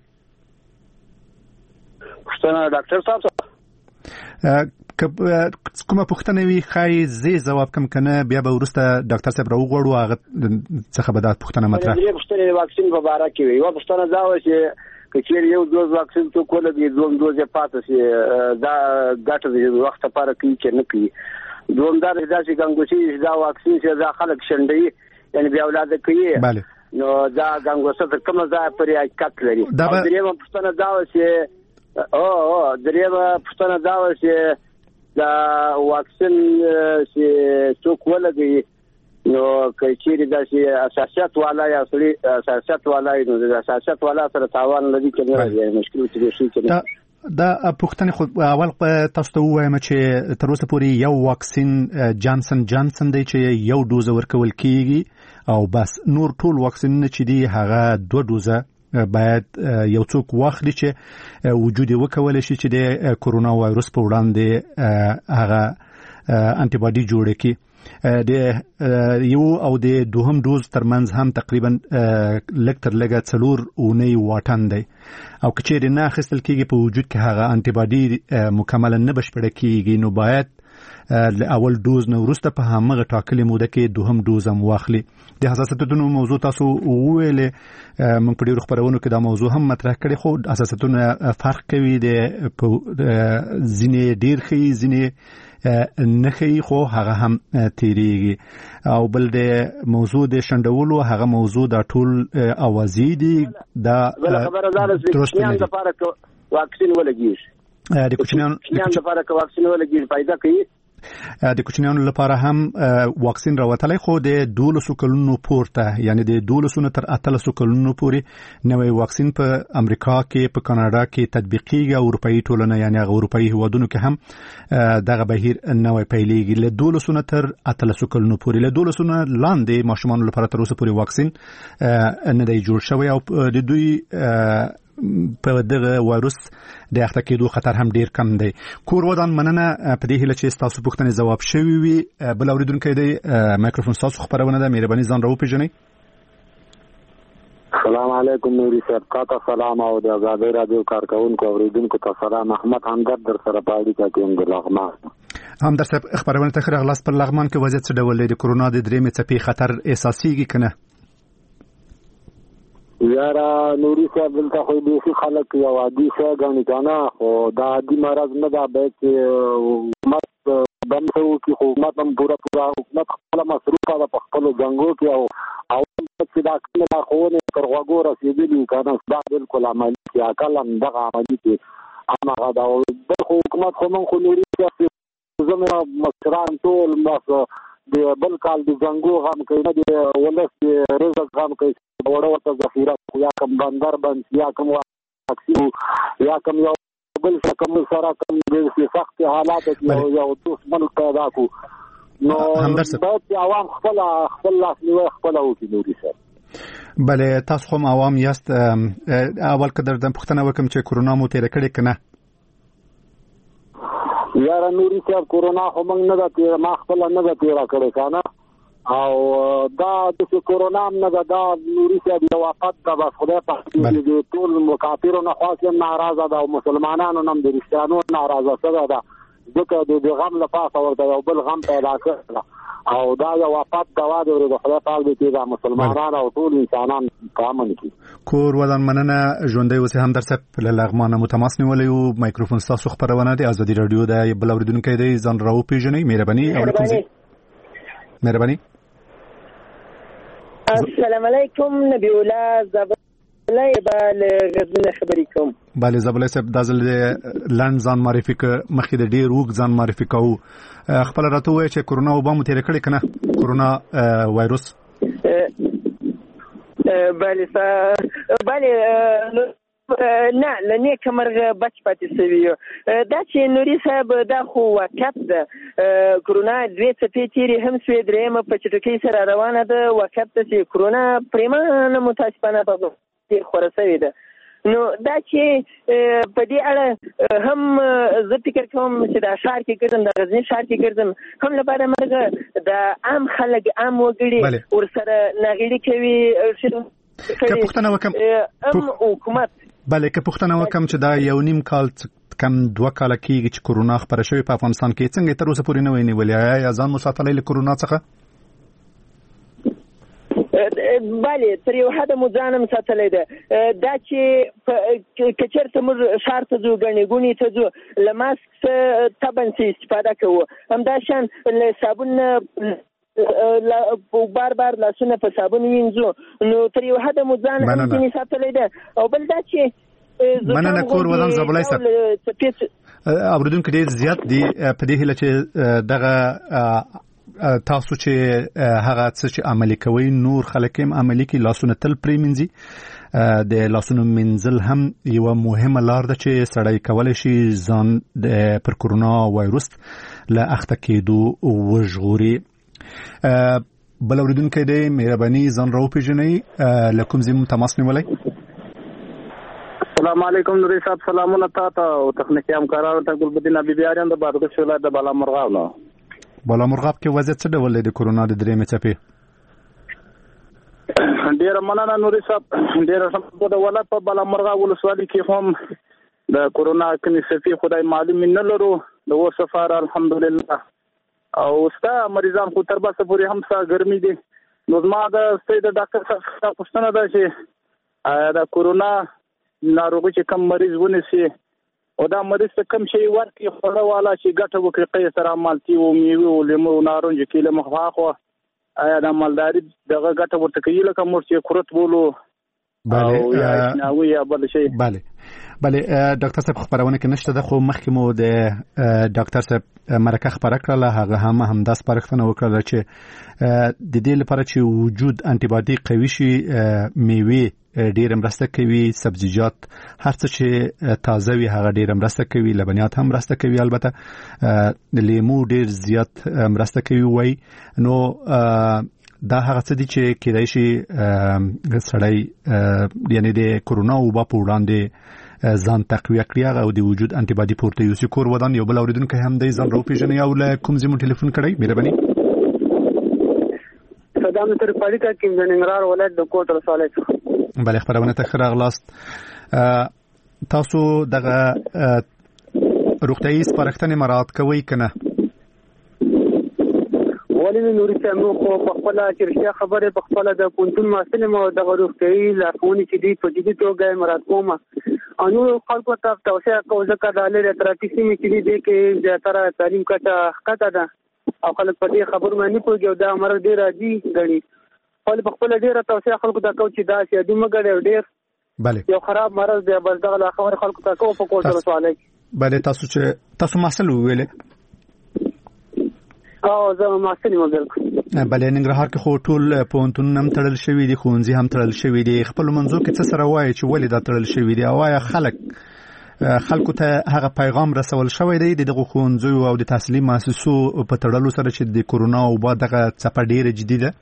پوښتنه ډاکټر صاحب
کومه پوښتنه وی خای زی جواب کم کنه بیا به ورسته ډاکټر صاحب راوغړو هغه څه به دا پوښتنه مطرح
کړئ پوښتنه واکسین په اړه کې وی او پوښتنه دا و چې کچیر یو دوز واکسین تو کوله دی دوم دوز یې پاتې شي دا ګټه د وخت لپاره کوي چې نه کوي دوم دا د داسې ګنګوسي دا واکسین چې دا خلک شندې یعنی بیا اولاد کوي
bale
نو دا ګنګوسه تر کومه ځای پرې حقیقت لري
دا
درېمه پوښتنه دا و چې او او درېمه پوښتنه دا و چې دا واکسین چې څوک ولګي نو کچېری دا چې اساسيات والا یا سړي اساسيات والا نو د اساسيات والا سره تاوان لري چې نه مشکل چې شي چې
دا پوښتنه خو اول تاسو ته وایم چې تر اوسه پورې یو واکسین جانسن جانسن دی چې یو دوز ورکول کیږي او بس نور ټول واکسین چې دی هغه دوه دوزه باید یو څوک واخلي چې وجود وکول شي چې د کورونا وایروس په وړاندې هغه انټي باډي جوړ کړي د یو او د دوهم دوز ترمنځ هم تقریبا لږ تر لږه څلور اونۍ واټن دی او کچېرې نه اخیستل کېږي په وجود کې هغه انټي باډي مکمله نه بشپړه کېږي نو باید له اول دوز نه وروسته په همغه ټاکلې موده کې دوهم دوز هم واخلي د حساسیتونو موضوع تاسو وویلې موږ په ډېرو خبرونو کې دا موضوع هم مطرح کړې خو حساسیتونه فرق کوي د ځینې ډېر ښي ځینې نخي خو هغه هم تیریږي او بل د موضوع د شندولو هغه موضوع د ټول اوازې دي دا
درست نه دي لپاره واکسین ولګیږي
د کوچنیانو
لپاره واکسین ولګیږي پیدا کوي
د کوچنیانو لپاره هم واکسین راوتلی خو د دولسو کلونو پورته یعنی د دولسو نه تر اتلسو کلونو پورې نوی واکسین په امریکا کې په کاناډا کې تطبیقیږي او اروپایي ټولنه یعنی هغه اروپایي هیوادونو کې هم دغه بهیر نوی پیلېږي له دولسو نه تر اتلسو کلونو پورې له دولسو نه لاندې ماشومانو لپاره تر اوسه پورې واکسین نه دی جوړ شوی او د دوی په دغه وایروس د اخته کېدو خطر هم ډیر کم دی کور ودان مننه په دې هیله چې تاسو پوښتنې ځواب شوي وي بل اوریدونکو دی مایکروفون تاسو خبرونه ده مهرباني ځان راو پیژنئ
السلام علیکم نوري صاحب تاسو سلام او د آزادۍ رادیو کارکونکو اوریدونکو ته سلام احمد همدرد در سره پاړی کا کوم د لغمان
هم در سره خبرونه ته خره غلاس پر لغمان کې وضعیت څه ډول دی د کورونا د درېمې څپې خطر احساسيږي کنه
یاره نوري صاحب دلته خو بیخي خلک یو عادي شی ګڼي که نه خو دا عادي مرض نه ده باید چې حکومت بند څه وکړي خو حکومت هم پوره پوره حکومت خپله مصروفه ده په خپلو جنګو کې او او چې دا کومې لارښوونې تر غوږو رسېدلي که نه دا بالکل عملي کړي عقل هم دغه عملي کړي هماغه ده او بل خو حکومت خو موږ خو نوري صاحب زموږ مشران ټول بس د بل کال د جنګو غم کوي نه د ولس د رزق غم کوي وړه ورته ذخیره یا کوم بندر بند یا کوم واکسین یا کوم یو بل څه کوم سره کوم د سخت حالات یو یو دښمن پیدا کو نو باید عوام خپل خپل لاسنیوي خپل وکړي نوري صاحب.
بله تاسو هم عوام یاست. اول که در پوښتنه وکم چې کرونا مو تیر کړی که نه؟
یاره نوري صاحب کرونا خو موږ نه ده تېره ما خپله نه ده تېره کړې که نه او دا داسې کرونا هم نه ده دا نوري صاحب یو آفت ده بس خدای پاک د ټول کافرو نه خاص هم ناراضه ده او مسلمانانو نه هم د رښتیانو ناراضه شوې ده ځکه د غم له پاسه ورته یو بل غم پیدا کړی ده او دا یو آفت دوا دی د خدای پاک دې چې دا مسلمانان او ټول انسانان په امن کې
کور ودان مننه ژوندۍ اوسئ. همدرد صاحب له لغمانه مو تماس نیولی و. مایکروفون ستاسو خپرونه دی ازادي راډیو د بل اورېدونکی دی ځان راوپېژنئ. مهرباني علیکم. مهرباني.
السلام علیکم نبی الله زبلای بل غزنه خبرې کوم.
بله زبلای صاحب دا ځل لنډ ځان معرفي که مخکې د ډېر اوږد ځان معرفي کوو خپله راته ووایه چې کرونا وبا مو تېره کړې که نه کرونا وایروس؟
بله بله نه له نیکه مرغه بچ پاتې شوي دا چې نوري صاحب دا خو واقعیت ده کرونا دوې څپې تېرې هم شوې درېیمه په چټکۍ سره روانه ده واقعیت ده چې کرونا پرېمانه متاسفانه په ډېر خوره شوې ده نو دا چې په دې اړه هم زه فکر کوم چې دا ښار کې ګرځم د غزني ښار کې ګرځم هم لپاره مرغه د عام خلک عام وګړي ورسره ناغېړي کوي
که پوښتنه وکم
هم حکومت
بله که پوښتنه وکم چې دا یو نیم کال کم دوه کاله کېږي چې کرونا خپره شوې په افغانستان کې څنګه تر اوسه پورې نه وی نیولې آیا ځان مو ساتلی له کرونا څخه؟
بله تر یو حده مو ځان هم ساتلی ده دا چې که چېرته موږ ښار ته ځو ګڼې ګوڼې ته ځو له ماسک څخه طبعا څه استفاده کوو همدا شان له صابون بار بار لاسونه په صابون وینځو نو تر یو حده مو ځان هم ځینې ساتلی ده او بل دا چې
مننه کور ودان زبلای صاحب اورېدونکي ډېر زیات دي په دې هیله چې دغه تاسو چې هغه څه چې عملي کوي نور خلک هم عملي کوي لاسونه تل پرې مینځي د لاسونو مینځل هم یوه مهمه لار ده چې سړی کولی شي ځان پر کرونا وایروس له اخته کېدو وژغوري. بل اورېدونکی دی مهرباني ځان راوپېژنئ له کوم ځای مو تماس نیولی؟
السلام علیکم نوري صاحب سلامونه تا ته او تخنیکي همکارانو ته ګلبدین حبیبیاریان د بادغیس ولایت د بالامرغاب نه.
بالامرغاب کې وضعیت څه ډول دی د کرونا د درېیمې څپې؟
ډېره مننه نوري صاحب ډېره ښه د ولایت په بالامرغاب ولسوالۍ کې هم د کرونا کومې څپې خدای معلوم نه لرو د اوس لپاره الحمدلله او ستا مریضان خو تر باسه پورې هم څه ګرمي دي نو زما د ستې د ډاکټر څخه پوښتنه ده چې د کرونا ناروغي چې کم مریض ونیسي او دا مریض ته کم شي ورکړي خوړه والا چې ګټه وکړي قیس سره مالټي او میوې او لیمو او نارنج کې له مخ واخوا آیا د مالداري دغه ګټه ورته کوي لکه موږ چې کورت بولو
بله یا بل شي بله بله ډاکټر صاحب خبرونه کې نشته ده خو مخکې مو د ډاکټر صاحب مرکه خبره کړله هغه هم همدا سپارښتنه وکړله چې د دې لپاره چې وجود انټي باډي قوي شي میوې ډېره مرسته کوي سبزیجات هر څه چې تازه وي هغه ډېره مرسته کوي لبنیات هم مرسته کوي البته لیمو ډېر زیات مرسته کوي وای نو دا هغه څه دي چې کېدای شي سړی یعنی د کرونا وبا په وړاندې ځان تقویه کړي هغه او د وجود انټي باډي پورته یوسي. کور ودان یو بل اورېدونکی هم دی ځان راوپېژنئ او له کوم ځای مو ټلیفون کړی مهرباني؟
صدام تر پاړیکا کې د ننګرهار ولایت د کوټ ولسوالۍ څخه
بله خبرونه ته ښه راغلاست. تاسو دغه روغتیایي سپارښتنې مراعات کوئ که نه؟
ولې نوري ته نو خو په خپل چې خبره په خپل د پونتون مسله مو د غوښتي لارښوونې چې دی په جدي توګه مراد کومه انو خلکو ته توصیه کوم ځکه د لری ترافیکي می چې دی کې زیاتره تعلیم کټه خطه ده او خلک په دې خبر باندې پوهیږي دا مرګ ډیر راځي غني خپل په خپل ډیره توصیه خلکو ته کوم چې دا چې دی مګړ ډیر
بله
یو خراب مرض دی بل دغه خبر خلکو ته کوم په کوټه سوالای
بله تاسو چې تاسو مسله ویلې
او زه ماسنی مګل
بله ننګرهار کې خو ټول پوهنتون هم تړل شوی دي ښوونځي هم تړل شوی دي خپل منځو کې څه سره وایي چې ولې دا تړل شوی دي او آیا خلک خلکو ته هغه پیغام رسول شوی دی دغه ښوونځیو او د تحصیلي مؤسسو په تړلو سره چې د کورونا او با دغه څپه ډیره جدي ده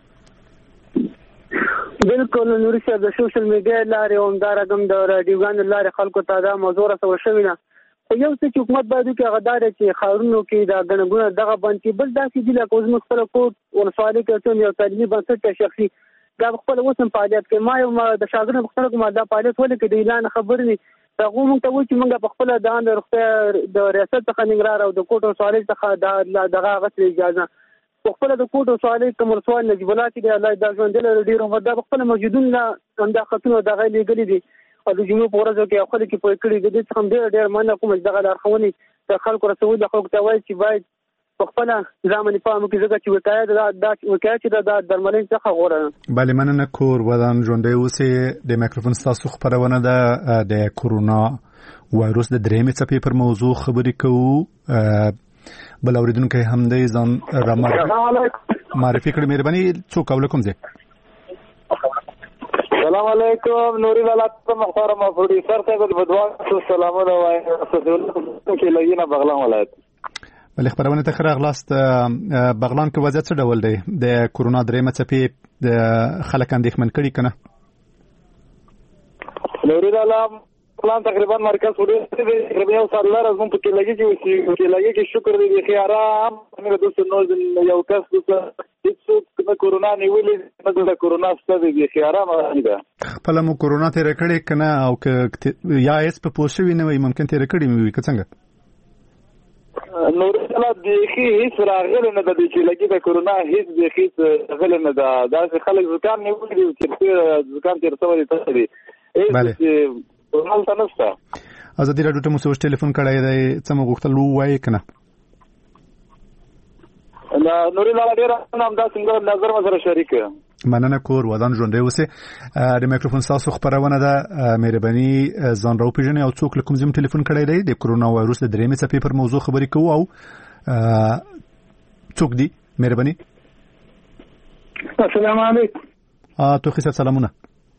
بالکل نوري صاحب د سوشل میډیا لارې او همدارنګه د راډیوګانو لارې خلکو ته دا موضوع رسول شوی نه یو څه چې حکومت باید کې غدار چې خاورونو کې دا غنګونه دغه باندې بل داسې دي لکه اوس خپل کوټ ورسوالي کوي یو تعلیمي بنسټ شخصي دا خپل وسم فعالیت کوي ما یو د شاګردانو مختلف کومه دا فعالیت ولې کې د اعلان خبر نه هغه مونږ ته وایي چې موږ په خپل د اند روغتیا د ریاست څخه نګران او د کوټ ورسوالي څخه دغه غوښتل اجازه په خپل د کوټ ورسوالي کوم ورسوال نجیب الله چې الله دا ژوند له ډیرو مده خپل موجودون لا انده خطونه دغه لګلې دي او د جمعې په ورځو کې خلک په کړي د دې څخه ډېر ډېر مننه کوم چې دغه لارښوونې د خلکو رسول د خلکو ته وایي چې باید په خپل ځامن په امو کې ځکه چې وقایه د وقایه چې د درملنې څخه غوړه
بله مننه کور ودان ژوندۍ اوسې د مایکروفون ستاسو خبرونه ده د کورونا وایروس د درېمې څپې پر موضوع خبرې کوو بل اوریدونکي هم دی ځان را معرفي کړي مهرباني څوک او کوم ځای
السلام علیکم نوري ولات مختار مفروضی سر ته د بدوان سلامونه وایم چې لګینا بغلان ولایت
بل خبرونه ته خره غلاست بغلان کې وضعیت څه ډول دی د کورونا درېمه څپې د خلک اندېښمن کړي کنه
نوري ولات پلان تقریبا مرکز وړي تقریبا یو سال لاره زموږ په کې لګي چې کې لګي چې شکر دې خي آرام موږ د دوه نو یو کس د هیڅ د کورونا نیولې د کورونا ستاسو دې خي آرام ده
خپل مو کورونا ته رکړې کنه او ک یا اس په پوسټ ویني وي ممکن ته رکړې مې وي که څنګه
نور لا دې خي هیڅ راغله نه د چې لګي د کورونا هیڅ دې خي غل نه ده دا خلک ځکان نیولې چې ځکان تر څو دې ته
بله
ورنل تنستا
ازادي راډیو ته مو څه ټلیفون کړای دی څه مو غوښتل وایي کنه
دا نوري لا ډیر نام دا څنګه نظر مسره شریک
مننه کور ودان ژوندۍ اوسه د مایکروفون تاسو خبرونه ده مهرباني ځان راو پیژنې او څوک کوم زم ټلیفون کړای دی د کورونا وایروس د درېمې څپې پر موضوع خبرې کوو او څوک دی مهرباني
السلام علیکم
ا تو خصه سلامونه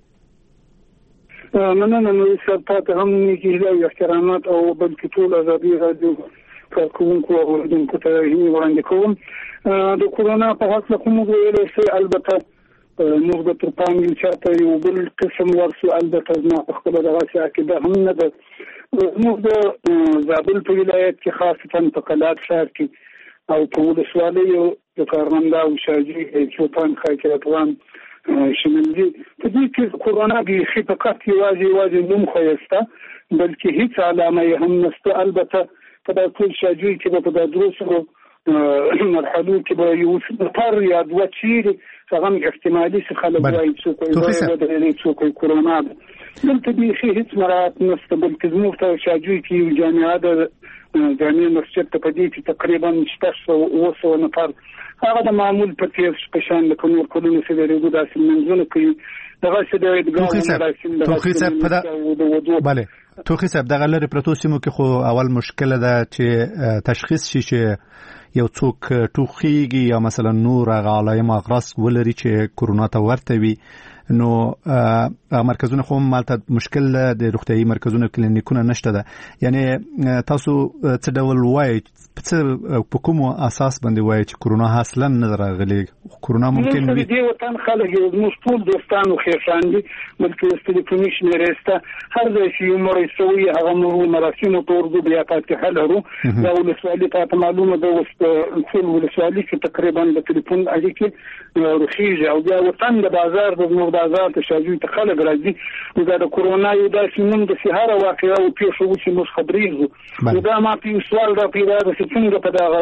مننه نو څه هم کې له احترامات او بلکې ټول ازادي راډیو کارکونکو او اوریدونکو ته یې وړاندې کوم د کورونا په حق له کوم ویلې سي البته موږ د ترپامل چاته یو بل قسم ورسو البته نه خپل دغه عقیده هم نه ده موږ د زابل په ولایت کې خاصه په قلات شهر کې او په ولسوالۍ یو د کارمندا او شاجي چوپان خاکرتوان شامل دي په دې کې کورونا کې خې فقط یوازې یوازې نوم خواسته بلکې هیڅ علامه یې هم نشته البته په دې ټول شاجوي کې په دې دروسو مرحلو کې به یو تر یا دوه چیرې څنګه احتمالي څه خلک وایي چې کوي څوک کورونا دلته دې هیڅ مرات نشته بلکې زموږ ته شاجوي کې جامعه د جامعه مسجد ته په دې چې تقریبا شپږ اوسو نفر هغه د معمول په تیر په شان د کومو کولونو سره لري داسې منځونه کوي دغه څه د ادګار
توخی صاحب په بله توخی صاحب دغه لري پروتوسیمو کې خو اول مشکله ده چې تشخیص شي چې یو څوک ټوخیږي یا مثلا نور هغه علایم اغراس ولري چې کورونا ته ورته وي نو مرکزونه خو مالته مشکل د روغتيایي مرکزونو کلینیکونه نشته ده یعنی تاسو څه ډول وایي په کوم اساس باندې وایي چې کورونا اصلا نه راغلي کورونا ممکن وي
دی وطن خلک یو ټول دوستانو خیران دي بلکې ټلیفوني شمیرسته هر ځای چې عمر سوي هغه نور مراسم تور دي بیا فاتحه لرو دا ولسوالي ته معلومه ده ټول ولسوالي چې تقریبا د ټلیفون اړیکې روخیږي او بیا وطن د بازار د نور بازار ته شاجوي ته خلک راځي دا د کورونا یو داسې نوم د سهار واقعا او پیښو چې موږ خبرېږو دا ما په سوال را پیدا څنګه په دغه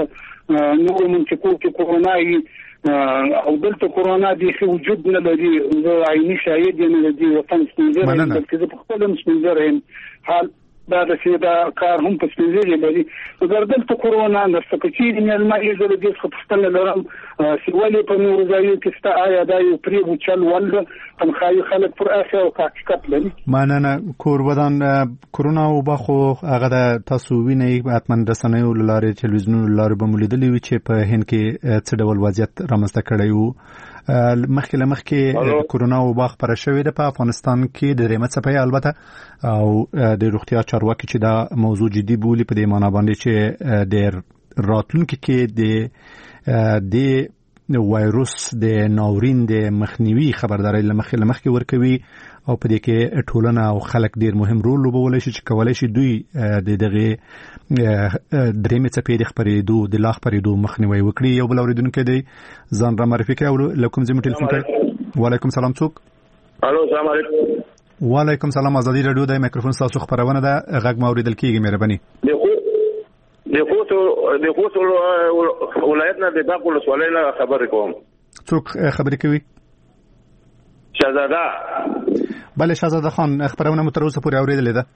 نور منطقو کې کورونا او دلته کورونا د وجود نه لري. زه عیني شاهد یم د دې وطن سپینځر یم بلکې زه په خپل سپینځر یم. حال دا د سیدا کار هم په سپینځر لري. زه دلته کورونا نشته چې نه المایي زه د دې خپل لرم سیولې په نور ځایو کې ستا آیا دا یو پریبو چل ول هم خای خلک پر اخر او حقیقت لري.
ماننه کور ودان کورونا او بخو هغه د تاسو ویني اتمن رسنیو لاره تلویزیون لاره به مولیدلی وي چې په هند کې څه ډول وضعیت رامنځته کړی وو. مخکې له مخکې کورونا او باغ پر شوې ده په افغانستان کې د ریمت صفای البته او د روغتیا چارواکي چې دا موضوع جدي بولی په دې معنی باندې چې د راتلونکو کې د د وایروس د ناورین د مخنیوي خبرداري لمخې لمخې ورکوي او په دې کې ټولنه او خلک ډیر مهم رول لوبولای شي چې کولای شي دوی د دغه درېمې څپې د خبرېدو د لا خبرېدو مخنیوي وکړي. یو بل اوریدونکو دی ځان را معرفي کوي. لکم زموږ ټلیفون کوي. وعلیکم سلام. څوک؟
الو السلام علیکم.
وعلیکم سلام. ازادي رادیو د میکروفون تاسو خبرونه ده غږ ما اوریدل کیږي. مهرباني.
د خوست د خوست ولایت نه د باغ ولسوالۍ نه خبرې کوم.
څوک خبرې کوي؟
شهزاده.
بله شهزاده خان خبرونه مو تر اوسه پورې اوریدلې ده؟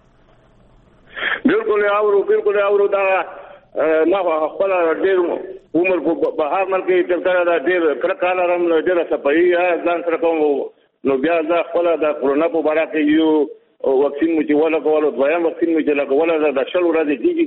بالکل اورو بالکل اورو دا ما خپل ډېر عمر په بهر ملک کې تر دا ډېر کړه کال رم ډېر صفایي ځان سره کوم. نو بیا دا خپل د کورونا په اړه کې یو واکسین مو چې ولا کولو دویم واکسین مو چې لګول دا شل ورځې کېږي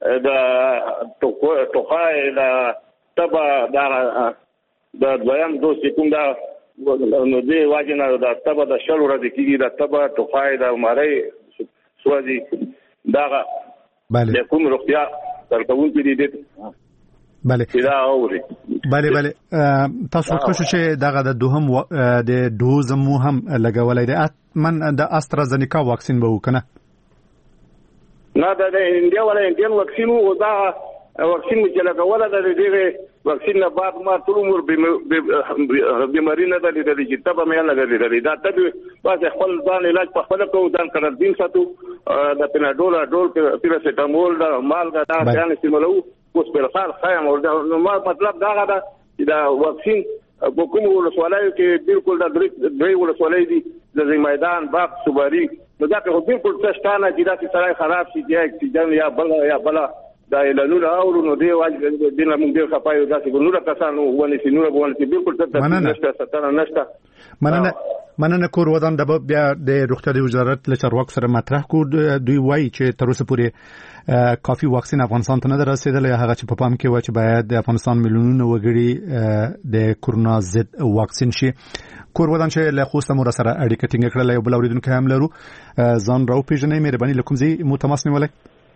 د ټوخای د تبه دا د دویم دوز کوم دا نو دې واجب نه دا تبه د شل ورځې کېږي د تبه ټوخای د ماري سوځي دا
بله
کوم روغتیا ترکون کې دي.
بله
دا اوري.
بله بله تاسو کوشش چې دغه د دوهم د دوز مو هم لګولای دی. من د استرازنیکا واکسین به وکنه
نه دا د انډیا ولا انډین واکسین او دا واکسین چې لګول دا د دې واکسین نه بعد ما ټول عمر بیماری نه ده لیدلې چې تبه مې نه لیدلې. دا تبه بس خپل ځان علاج په خپل کو ځان کرنټین ساتو د پیناډول ډول پیراسیټامول دا مالګه دا ځان استعمالو اوس په خال خایم او نو مطلب دا غدا چې دا واکسین په کوم ولسوالۍ کې بالکل دا درې ولسوالۍ دي د میدان باغ صوباري نو دا په بالکل څشتانه چې دا چې سړی خراب شي چې اکسیجن یا بل یا بل دا اعلانونه اورو نو دی واجب د موږ ډیر خپایو داسې ګنوره کسانو ونی سينوره ونه چې بالکل څه نشته ستانه نشته.
مننه مننه کور ودان د بیا د روغتیا د وزارت له چارواکو سره مطرح کو. دوی وایي چې تر اوسه پورې کافي واکسین افغانستان ته نه رسیدلی. هغه چې په پام کې و چې باید د افغانستان میلیونونه وګړي د کورونا ضد واکسین شي. کور ودان چې له خوسته مو سره اړیکه ټینګ کړل. یو بل اوریدونکو هم لرو. ځان راو پیژنې مهرباني لکم زی مو تماس نیولای.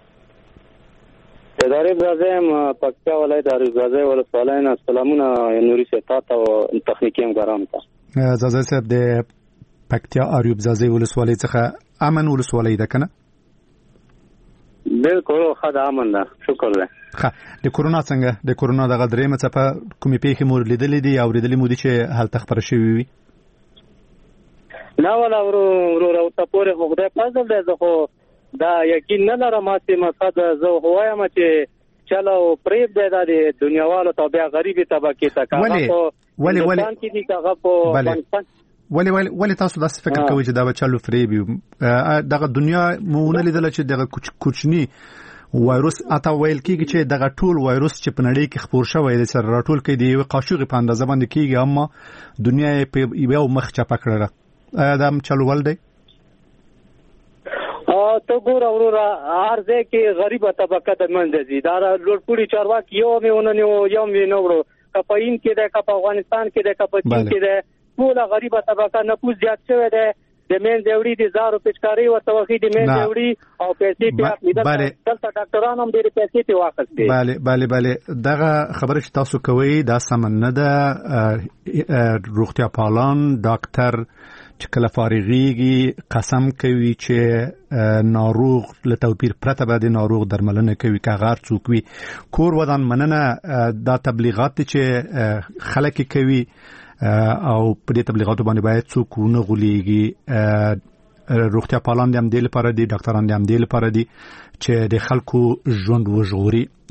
ادارې برازم پکتیا ولایت ادارې برازم ولسوالۍ نه سلامونه نوري شفاعت او تخنیکی همکاران ته.
زازای صاحب د پکتیا اریوب زازای ولسوالۍ څخه امن ولسوالۍ ده کنه؟
بالکل خد امن ده شکر ده.
ښه د کورونا څنګه د کورونا دغه درېمه څپه کومې پیښې مو لیدلې دي او لیدلې مو دي چې هلته خبره شوې وي؟
نه ولا ورو ورو راوته پورې خو خدای فضل ده. زه خو دا یقین نه لرم چې مقصد زه هوایم چې چلو پریب دی د دنیاوالو ته بیا غریبي طبقه ته کاغه په
ولی ولی
کې دي کاغه په
ولی ولی ولی تاسو داسې فکر کوئ چې دا به چلو فریب دغه دنیا مونږ نه لیدل چې دغه کوچنی وایروس اته ویل کېږي چې دغه ټول وایروس چې په نړۍ کې خپور شوی دی سره راټول کې دی یو قاشوغې په اندازه باندې کېږي اما دنیا یې یو مخ چپه کړله. دا چلو ول دی
ته ګور اورورا ارزه کې غریبه طبقه د منځ دي. دا لوړپوړي چارواکي یو میونه یو یو مینورو کپاین کې د کپ افغانستان کې د کپ چین کې د ټول غریبه طبقه نفوذ زیات شوی دی. د مین دیوړي د زارو پچکاری او توخی د مین دیوړي او پیسې په اخیدل دلته ډاکټرانو هم ډېر پیسې ته واخستې.
bale bale bale دغه خبره چې تاسو کوي دا سمن نه ده. روغتیا پالان ډاکټر چې کله فارغيږي قسم کوي چې ناروغ له توپیر پرته به د ناروغ درملنه کوي که غار څوک وي. کور ودان مننه دا تبلیغات چې خلک کوي او په دې تبلیغاتو باندې باید څوک ونه غولېږي. روغتیا پالان هم دې لپاره دي ډاکټران هم دې لپاره دي چې د خلکو ژوند وژغوري.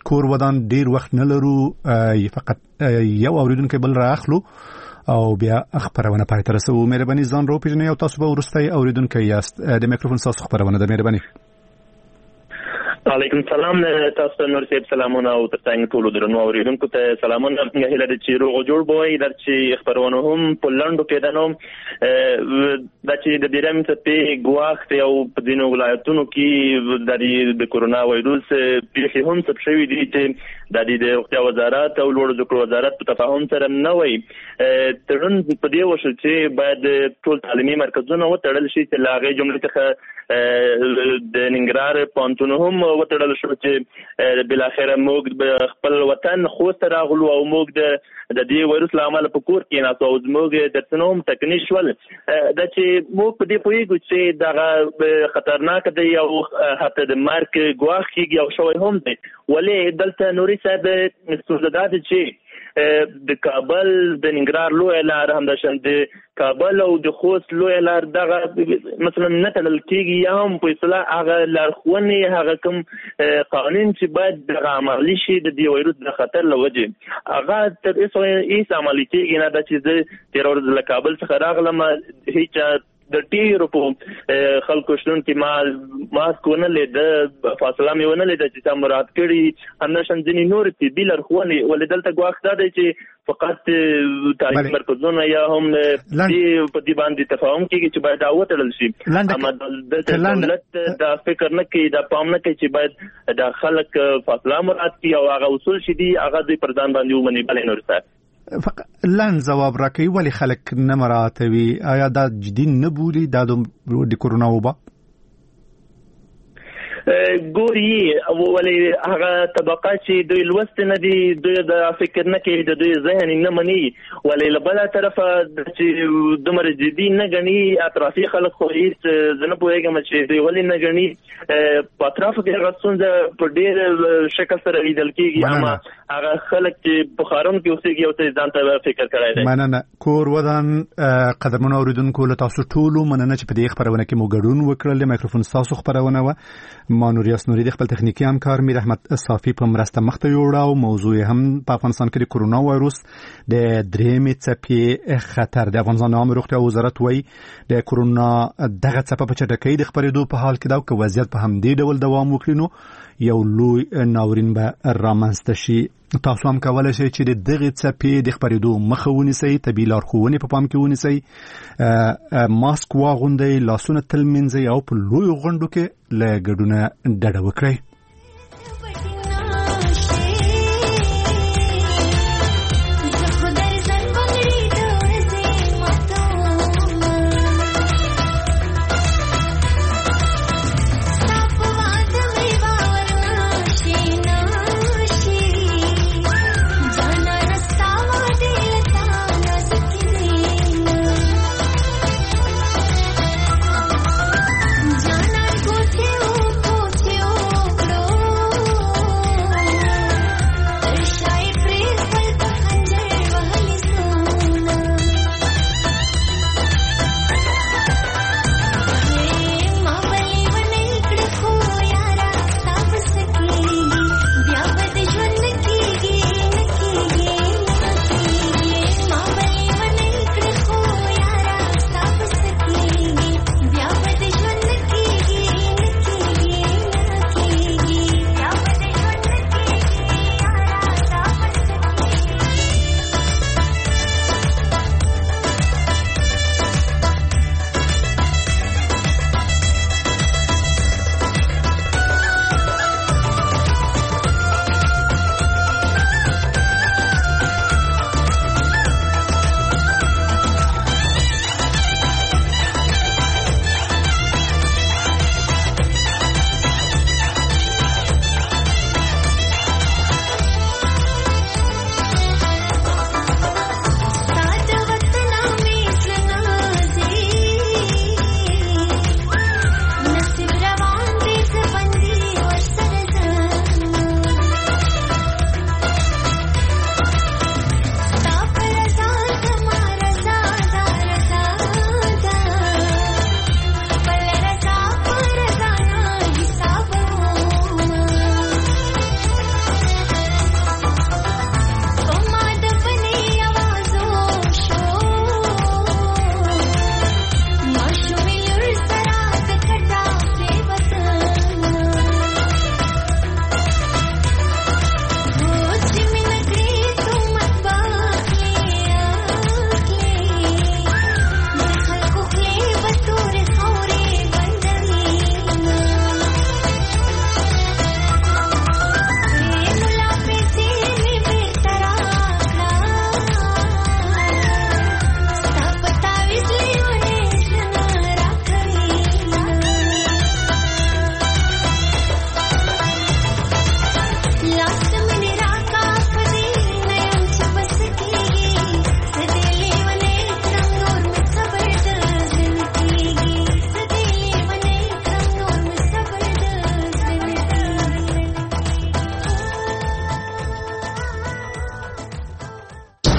کور ودان ډیر وخت نه لرو فقط یو اوریدونکو بل راخلو او بیا خبرونه پای تر رسو مهرباني ځان رو پیژنئ او تاسو به ورسته اوریدونکو یاست د میکروفون تاسو خبرونه د مهرباني
علیکم سلام تاسو نور صاحب سلامونه او تاسو ټول درنو اوریدونکو ته سلامونه هیله ده چې روغ جوړ بوي در چې خبرونه هم په لندو کې دنو د چې د بیرم ته ګواخ او په دینو ولایتونو کې د کورونا وایروس پیښې هم څه شوي دي چې د دې د روغتیا وزارت او لوړ ذکر وزارت په تفاهم سره نه وي ترن په دې وشو چې باید ټول تعلیمي مرکزونه وتړل شي چې لاغې جمله څخه د ننګرهار پانتون هم وتړل شو چې بل اخره موږ خپل وطن خو ته راغلو او موږ د د دې وایروس لامل په کور کې نه او موږ د تنوم تکنیشول د چې موږ په دې پوهیږو چې دا خطرناک دی او حتی د مارک ګواخ کېږي او شوی هم دی ولې دلته نوري صاحب استعداد چې د کابل د ننګرهار لوی لار هم د شند کابل او د خوست لوی لار دغه مثلا نتل کېږي یا هم په اصطلاح هغه لارښوونې هغه کوم قوانین چې باید د عملي شي د دې وایروس د خطر لوجه هغه تر اوسه هیڅ عملي کېږي نه د چې تیر ورځ له کابل څخه راغلم هیڅ د ټیرو په خلکو شتون کې ما ماسک ونه لید فاصله مې ونه لید چې تاسو مراد کړی همنشن ځینې نور چې بیلر خوونې ولې دلته ګواښ دی چې فقط تعلیم مرکزونه یا هم دې په دې باندې تفاهم کېږي چې باید دا وتړل شي اما د دولت دا فکر نه کوي دا پام نه کوي چې باید د خلک فاصله مراد کړي او هغه اصول شي دي هغه د پردان باندې ومني بلې نور څه
فقط لن جواب راکوي ولی خلک نه مراعاتوي آیا دا جدي نه بولي دا د کورونا وبا
ګوري ولې هغه طبقات چې دوی لوست نه دي دوی د فکر نه کوي د دوی ذهن نه مني ولې لبله طرفه چې دومره جدي نه غني اطرافي خلک خو هیڅ زنه پوهیږم چې دوی ولې نه غني په اطراف کې هغه څنګه په ډېر شکل سره لیدل کېږي اما هغه خلک چې په خارون کې اوسېږي او ته ځان ته فکر کړی دی
مننه کور ودان قدرمنو اوریدونکو له تاسو ټولو مننه چې په دې خبرونه کې مو ګډون وکړل میکروفون تاسو خبرونه و ما نوریاس نوری د خپل تخنیکی همکار میر احمد صافی په مرسته مخته یوړاو موضوع هم په افغانستان کې د کورونا وایروس د درېمې څپې خطر د افغانستان عامه روغتیا وزارت وایي د کورونا دغه څپه په چټکۍ د خپرېدو په حال کې دا او وضعیت په همدې ډول دوام وکړي نو یو لوی ناورین به رامنځته شي تاسو هم کولای شئ چې د دغه څپې د خپرېدو مخه ونیسئ طبي لارښوونې په پام کې ونیسئ ماسک واغوندئ لاسونه تل مینځئ او په لویو غونډو کې له ګډونه ډډه وکړئ